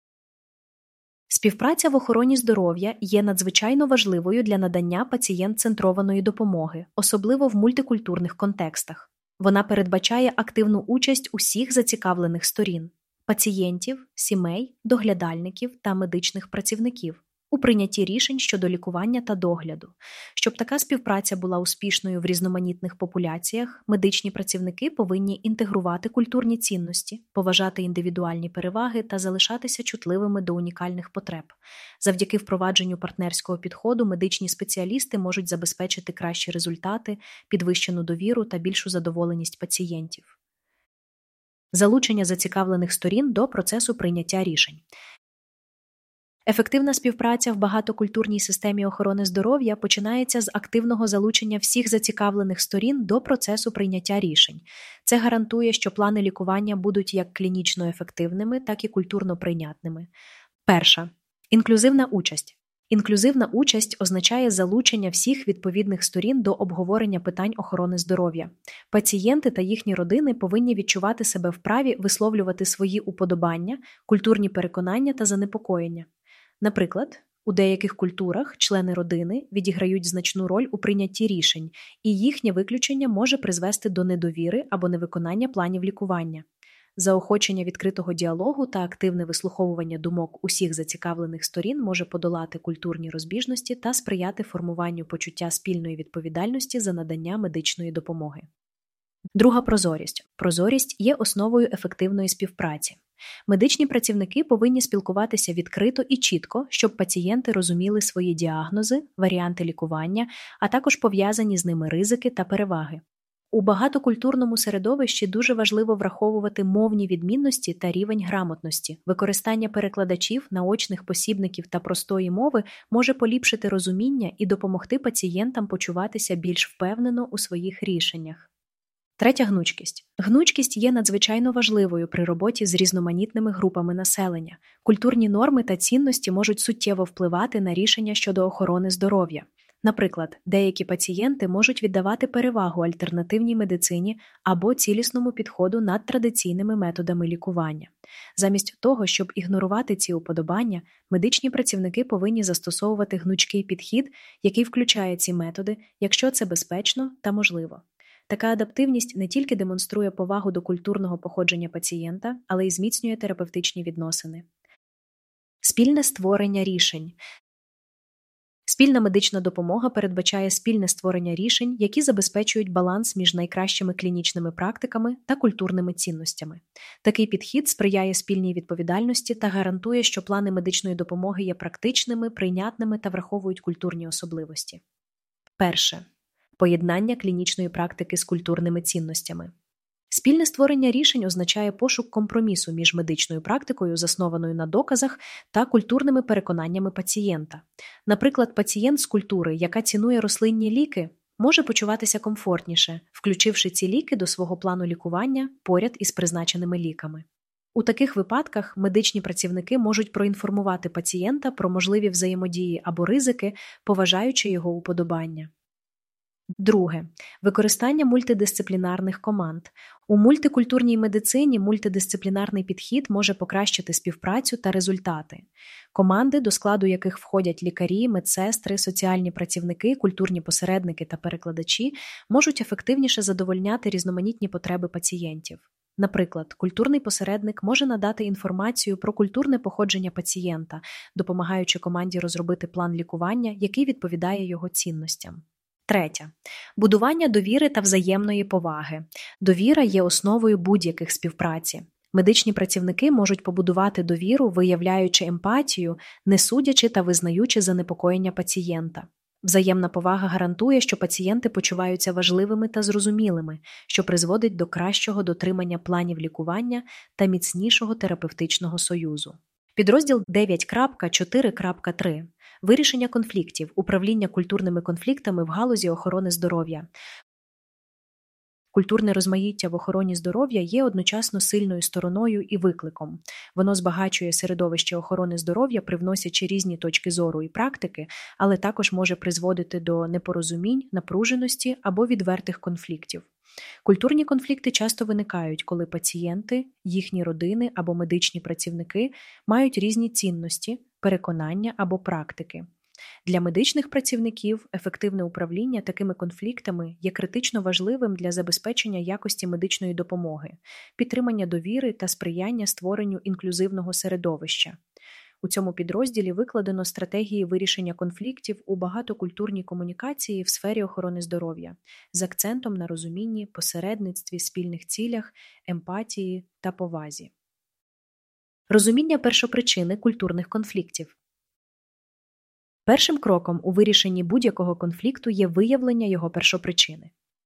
Співпраця в охороні здоров'я є надзвичайно важливою для надання пацієнт-центрованої допомоги, особливо в мультикультурних контекстах. Вона передбачає активну участь усіх зацікавлених сторін – пацієнтів, сімей, доглядальників та медичних працівників у прийнятті рішень щодо лікування та догляду. Щоб така співпраця була успішною в різноманітних популяціях, медичні працівники повинні інтегрувати культурні цінності, поважати індивідуальні переваги та залишатися чутливими до унікальних потреб. Завдяки впровадженню партнерського підходу медичні спеціалісти можуть забезпечити кращі результати, підвищену довіру та більшу задоволеність пацієнтів. Залучення зацікавлених сторін до процесу прийняття рішень. Ефективна співпраця в багатокультурній системі охорони здоров'я починається з активного залучення всіх зацікавлених сторін до процесу прийняття рішень. Це гарантує, що плани лікування будуть як клінічно ефективними, так і культурно прийнятними. Перша. Інклюзивна участь. Інклюзивна участь означає залучення всіх відповідних сторін до обговорення питань охорони здоров'я. Пацієнти та їхні родини повинні відчувати себе вправі висловлювати свої уподобання, культурні переконання та занепокоєння. Наприклад, у деяких культурах члени родини відіграють значну роль у прийнятті рішень, і їхнє виключення може призвести до недовіри або невиконання планів лікування. Заохочення відкритого діалогу та активне вислуховування думок усіх зацікавлених сторін може подолати культурні розбіжності та сприяти формуванню почуття спільної відповідальності за надання медичної допомоги. Друга – прозорість. Прозорість є основою ефективної співпраці. Медичні працівники повинні спілкуватися відкрито і чітко, щоб пацієнти розуміли свої діагнози, варіанти лікування, а також пов'язані з ними ризики та переваги. У багатокультурному середовищі дуже важливо враховувати мовні відмінності та рівень грамотності. Використання перекладачів, наочних посібників та простої мови може поліпшити розуміння і допомогти пацієнтам почуватися більш впевнено у своїх рішеннях. Третя – гнучкість. Гнучкість є надзвичайно важливою при роботі з різноманітними групами населення. Культурні норми та цінності можуть суттєво впливати на рішення щодо охорони здоров'я. Наприклад, деякі пацієнти можуть віддавати перевагу альтернативній медицині або цілісному підходу над традиційними методами лікування. Замість того, щоб ігнорувати ці уподобання, медичні працівники повинні застосовувати гнучкий підхід, який включає ці методи, якщо це безпечно та можливо. Така адаптивність не тільки демонструє повагу до культурного походження пацієнта, але й зміцнює терапевтичні відносини. Спільне створення рішень. Спільна медична допомога передбачає спільне створення рішень, які забезпечують баланс між найкращими клінічними практиками та культурними цінностями. Такий підхід сприяє спільній відповідальності та гарантує, що плани медичної допомоги є практичними, прийнятними та враховують культурні особливості. Перше. Поєднання клінічної практики з культурними цінностями. Спільне створення рішень означає пошук компромісу між медичною практикою, заснованою на доказах, та культурними переконаннями пацієнта. Наприклад, пацієнт з культури, яка цінує рослинні ліки, може почуватися комфортніше, включивши ці ліки до свого плану лікування поряд із призначеними ліками. У таких випадках медичні працівники можуть проінформувати пацієнта про можливі взаємодії або ризики, поважаючи його уподобання. Друге. Використання мультидисциплінарних команд. У мультикультурній медицині мультидисциплінарний підхід може покращити співпрацю та результати. Команди, до складу яких входять лікарі, медсестри, соціальні працівники, культурні посередники та перекладачі, можуть ефективніше задовольняти різноманітні потреби пацієнтів. Наприклад, культурний посередник може надати інформацію про культурне походження пацієнта, допомагаючи команді розробити план лікування, який відповідає його цінностям. Третє. Будування довіри та взаємної поваги. Довіра є основою будь-яких співпраці. Медичні працівники можуть побудувати довіру, виявляючи емпатію, не судячи та визнаючи занепокоєння пацієнта. Взаємна повага гарантує, що пацієнти почуваються важливими та зрозумілими, що призводить до кращого дотримання планів лікування та міцнішого терапевтичного союзу. Підрозділ дев'ять крапка чотири крапка три. Вирішення конфліктів, управління культурними конфліктами в галузі охорони здоров'я. Культурне розмаїття в охороні здоров'я є одночасно сильною стороною і викликом. Воно збагачує середовище охорони здоров'я, привносячи різні точки зору і практики, але також може призводити до непорозумінь, напруженості або відвертих конфліктів. Культурні конфлікти часто виникають, коли пацієнти, їхні родини або медичні працівники мають різні цінності, переконання або практики. Для медичних працівників ефективне управління такими конфліктами є критично важливим для забезпечення якості медичної допомоги, підтримання довіри та сприяння створенню інклюзивного середовища. У цьому підрозділі викладено стратегії вирішення конфліктів у багатокультурній комунікації в сфері охорони здоров'я з акцентом на розумінні, посередництві, спільних цілях, емпатії та повазі. Розуміння першопричини культурних конфліктів. Першим кроком у вирішенні будь-якого конфлікту є виявлення його першопричини.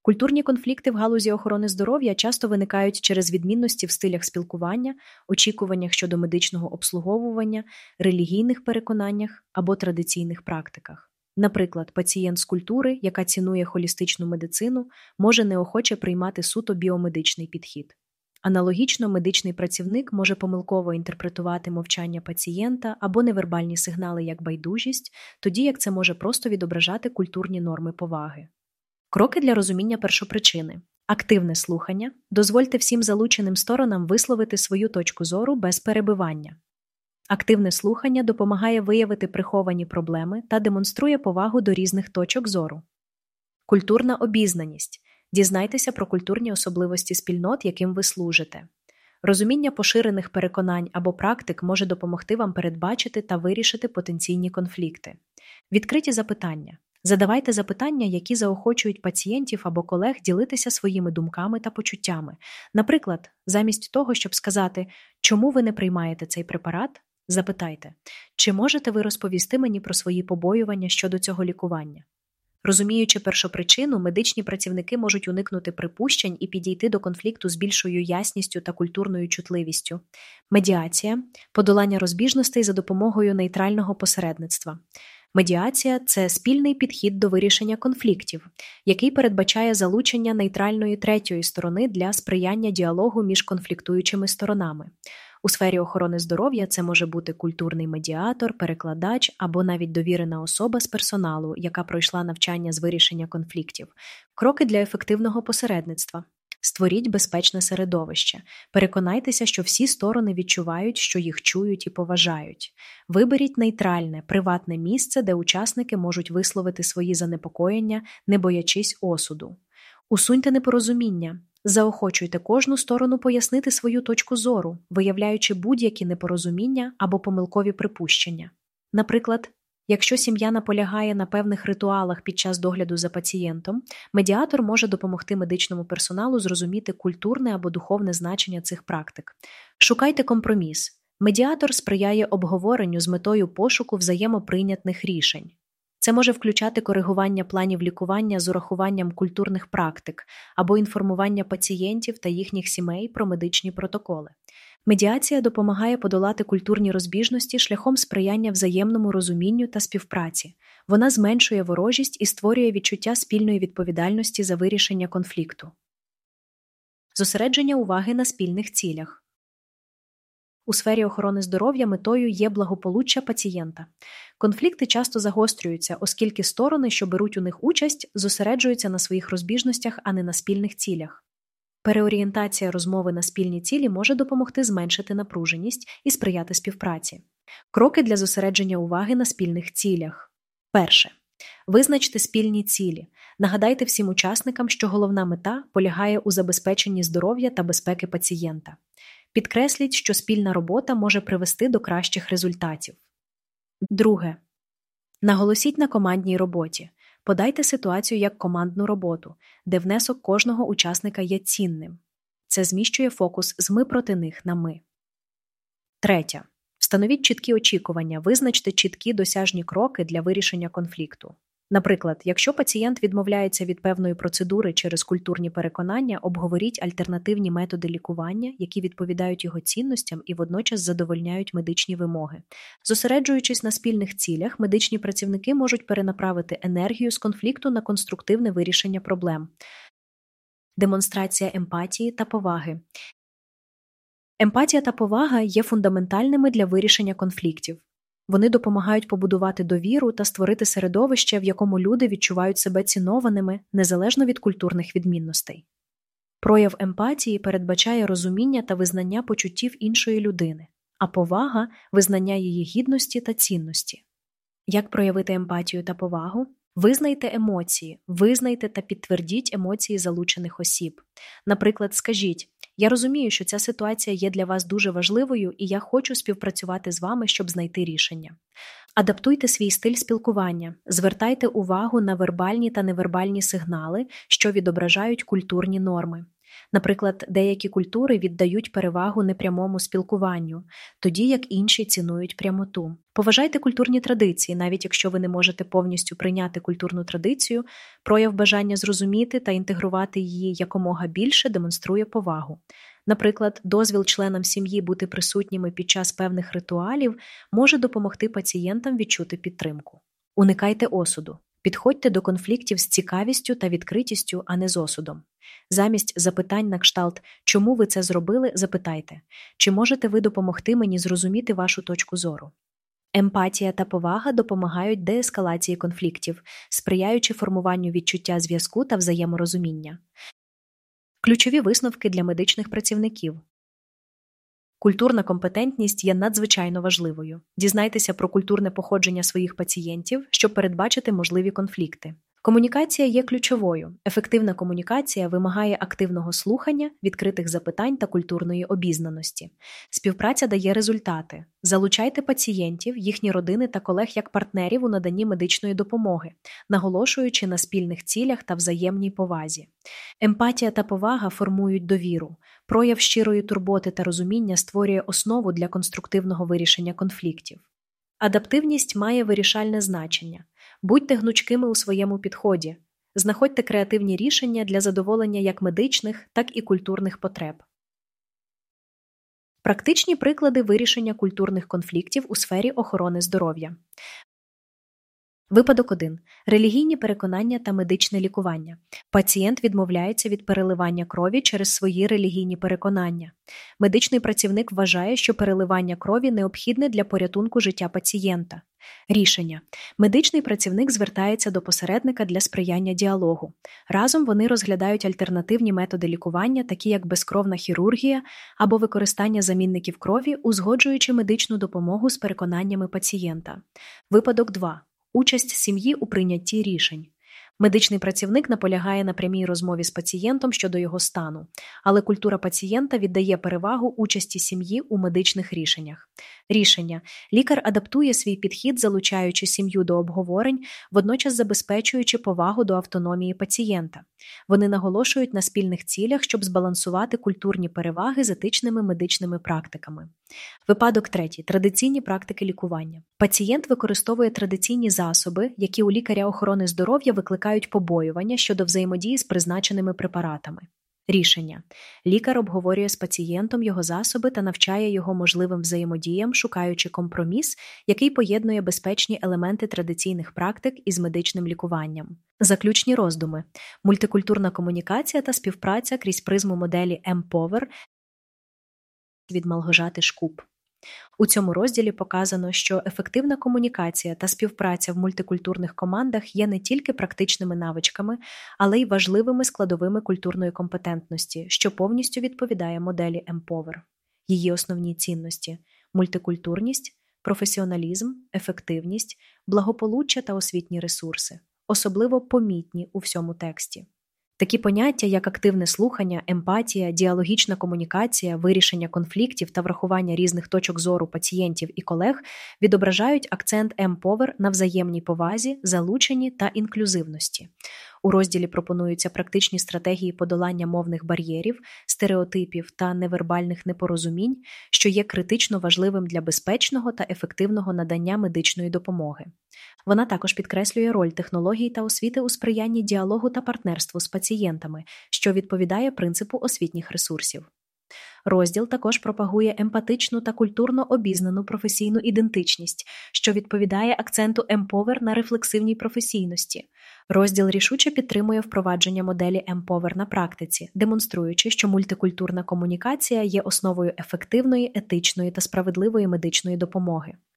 Культурні конфлікти в галузі охорони здоров'я часто виникають через відмінності в стилях спілкування, очікуваннях щодо медичного обслуговування, релігійних переконаннях або традиційних практиках. Наприклад, пацієнт з культури, яка цінує холістичну медицину, може неохоче приймати суто біомедичний підхід. Аналогічно, медичний працівник може помилково інтерпретувати мовчання пацієнта або невербальні сигнали як байдужість, тоді як це може просто відображати культурні норми поваги. Кроки для розуміння першопричини. Активне слухання. Дозвольте всім залученим сторонам висловити свою точку зору без перебивання. Активне слухання допомагає виявити приховані проблеми та демонструє повагу до різних точок зору. Культурна обізнаність. Дізнайтеся про культурні особливості спільнот, яким ви служите. Розуміння поширених переконань або практик може допомогти вам передбачити та вирішити потенційні конфлікти. Відкриті запитання. Задавайте запитання, які заохочують пацієнтів або колег ділитися своїми думками та почуттями. Наприклад, замість того, щоб сказати «Чому ви не приймаєте цей препарат?», запитайте «Чи можете ви розповісти мені про свої побоювання щодо цього лікування?». Розуміючи першопричину, медичні працівники можуть уникнути припущень і підійти до конфлікту з більшою ясністю та культурною чутливістю. Медіація – подолання розбіжностей за допомогою нейтрального посередництва. Медіація – це спільний підхід до вирішення конфліктів, який передбачає залучення нейтральної третьої сторони для сприяння діалогу між конфліктуючими сторонами. У сфері охорони здоров'я це може бути культурний медіатор, перекладач або навіть довірена особа з персоналу, яка пройшла навчання з вирішення конфліктів. Кроки для ефективного посередництва. Створіть безпечне середовище. Переконайтеся, що всі сторони відчувають, що їх чують і поважають. Виберіть нейтральне, приватне місце, де учасники можуть висловити свої занепокоєння, не боячись осуду. Усуньте непорозуміння. Заохочуйте кожну сторону пояснити свою точку зору, виявляючи будь-які непорозуміння або помилкові припущення. Наприклад, якщо сім'я наполягає на певних ритуалах під час догляду за пацієнтом, медіатор може допомогти медичному персоналу зрозуміти культурне або духовне значення цих практик. Шукайте компроміс. Медіатор сприяє обговоренню з метою пошуку взаємоприйнятних рішень. Це може включати коригування планів лікування з урахуванням культурних практик або інформування пацієнтів та їхніх сімей про медичні протоколи. Медіація допомагає подолати культурні розбіжності шляхом сприяння взаємному розумінню та співпраці. Вона зменшує ворожість і створює відчуття спільної відповідальності за вирішення конфлікту. Зосередження уваги на спільних цілях. У сфері охорони здоров'я метою є благополуччя пацієнта. Конфлікти часто загострюються, оскільки сторони, що беруть у них участь, зосереджуються на своїх розбіжностях, а не на спільних цілях. Переорієнтація розмови на спільні цілі може допомогти зменшити напруженість і сприяти співпраці. Кроки для зосередження уваги на спільних цілях. Перше. Визначте спільні цілі. Нагадайте всім учасникам, що головна мета полягає у забезпеченні здоров'я та безпеки пацієнта. Підкресліть, що спільна робота може привести до кращих результатів. Друге. Наголосіть на командній роботі. Подайте ситуацію як командну роботу, де внесок кожного учасника є цінним. Це зміщує фокус з «ми» проти них на «ми». Третє. Встановіть чіткі очікування, визначте чіткі досяжні кроки для вирішення конфлікту. Наприклад, якщо пацієнт відмовляється від певної процедури через культурні переконання, обговоріть альтернативні методи лікування, які відповідають його цінностям і водночас задовольняють медичні вимоги. Зосереджуючись на спільних цілях, медичні працівники можуть перенаправити енергію з конфлікту на конструктивне вирішення проблем. Демонстрація емпатії та поваги. Емпатія та повага є фундаментальними для вирішення конфліктів. Вони допомагають побудувати довіру та створити середовище, в якому люди відчувають себе цінованими, незалежно від культурних відмінностей. Прояв емпатії передбачає розуміння та визнання почуттів іншої людини, а повага – визнання її гідності та цінності. Як проявити емпатію та повагу? Визнайте емоції, визнайте та підтвердіть емоції залучених осіб. Наприклад, скажіть: «Я розумію, що ця ситуація є для вас дуже важливою, і я хочу співпрацювати з вами, щоб знайти рішення». Адаптуйте свій стиль спілкування, звертайте увагу на вербальні та невербальні сигнали, що відображають культурні норми. Наприклад, деякі культури віддають перевагу непрямому спілкуванню, тоді як інші цінують прямоту. Поважайте культурні традиції, навіть якщо ви не можете повністю прийняти культурну традицію, прояв бажання зрозуміти та інтегрувати її якомога більше демонструє повагу. Наприклад, дозвіл членам сім'ї бути присутніми під час певних ритуалів може допомогти пацієнтам відчути підтримку. Уникайте осуду. Підходьте до конфліктів з цікавістю та відкритістю, а не з осудом. Замість запитань на кшталт «Чому ви це зробили?» запитайте «Чи можете ви допомогти мені зрозуміти вашу точку зору?» Емпатія та повага допомагають деескалації конфліктів, сприяючи формуванню відчуття зв'язку та взаєморозуміння. Ключові висновки для медичних працівників. Культурна компетентність є надзвичайно важливою. Дізнайтеся про культурне походження своїх пацієнтів, щоб передбачити можливі конфлікти. Комунікація є ключовою. Ефективна комунікація вимагає активного слухання, відкритих запитань та культурної обізнаності. Співпраця дає результати. Залучайте пацієнтів, їхні родини та колег як партнерів у наданні медичної допомоги, наголошуючи на спільних цілях та взаємній повазі. Емпатія та повага формують довіру. Прояв щирої турботи та розуміння створює основу для конструктивного вирішення конфліктів. Адаптивність має вирішальне значення. Будьте гнучкими у своєму підході. Знаходьте креативні рішення для задоволення як медичних, так і культурних потреб. Практичні приклади вирішення культурних конфліктів у сфері охорони здоров'я. Випадок один. Релігійні переконання та медичне лікування. Пацієнт відмовляється від переливання крові через свої релігійні переконання. Медичний працівник вважає, що переливання крові необхідне для порятунку життя пацієнта. Рішення. Медичний працівник звертається до посередника для сприяння діалогу. Разом вони розглядають альтернативні методи лікування, такі як безкровна хірургія або використання замінників крові, узгоджуючи медичну допомогу з переконаннями пацієнта. Випадок два. Участь сім'ї у прийнятті рішень. Медичний працівник наполягає на прямій розмові з пацієнтом щодо його стану, але культура пацієнта віддає перевагу участі сім'ї у медичних рішеннях. Рішення. Лікар адаптує свій підхід, залучаючи сім'ю до обговорень, водночас забезпечуючи повагу до автономії пацієнта. Вони наголошують на спільних цілях, щоб збалансувати культурні переваги з етичними медичними практиками. Випадок третій. Традиційні практики лікування. Пацієнт використовує традиційні засоби, які у лікаря охорони здоров'я викликають побоювання щодо взаємодії з призначеними препаратами. Рішення. Лікар обговорює з пацієнтом його засоби та навчає його можливим взаємодіям, шукаючи компроміс, який поєднує безпечні елементи традиційних практик із медичним лікуванням. Заключні роздуми. Мультикультурна комунікація та співпраця крізь призму моделі Емповер від Малгожати Шкуп. У цьому розділі показано, що ефективна комунікація та співпраця в мультикультурних командах є не тільки практичними навичками, але й важливими складовими культурної компетентності, що повністю відповідає моделі Емповер. Її основні цінності – мультикультурність, професіоналізм, ефективність, благополуччя та освітні ресурси, особливо помітні у всьому тексті. Такі поняття, як активне слухання, емпатія, діалогічна комунікація, вирішення конфліктів та врахування різних точок зору пацієнтів і колег відображають акцент Емповер на взаємній повазі, залученні та інклюзивності. У розділі пропонуються практичні стратегії подолання мовних бар'єрів, стереотипів та невербальних непорозумінь, що є критично важливим для безпечного та ефективного надання медичної допомоги. Вона також підкреслює роль технологій та освіти у сприянні діалогу та партнерству з пацієнтами, що відповідає принципу освітніх ресурсів. Розділ також пропагує емпатичну та культурно обізнану професійну ідентичність, що відповідає акценту Емповер на рефлексивній професійності. Розділ рішуче підтримує впровадження моделі Емповер на практиці, демонструючи, що мультикультурна комунікація є основою ефективної, етичної та справедливої медичної допомоги.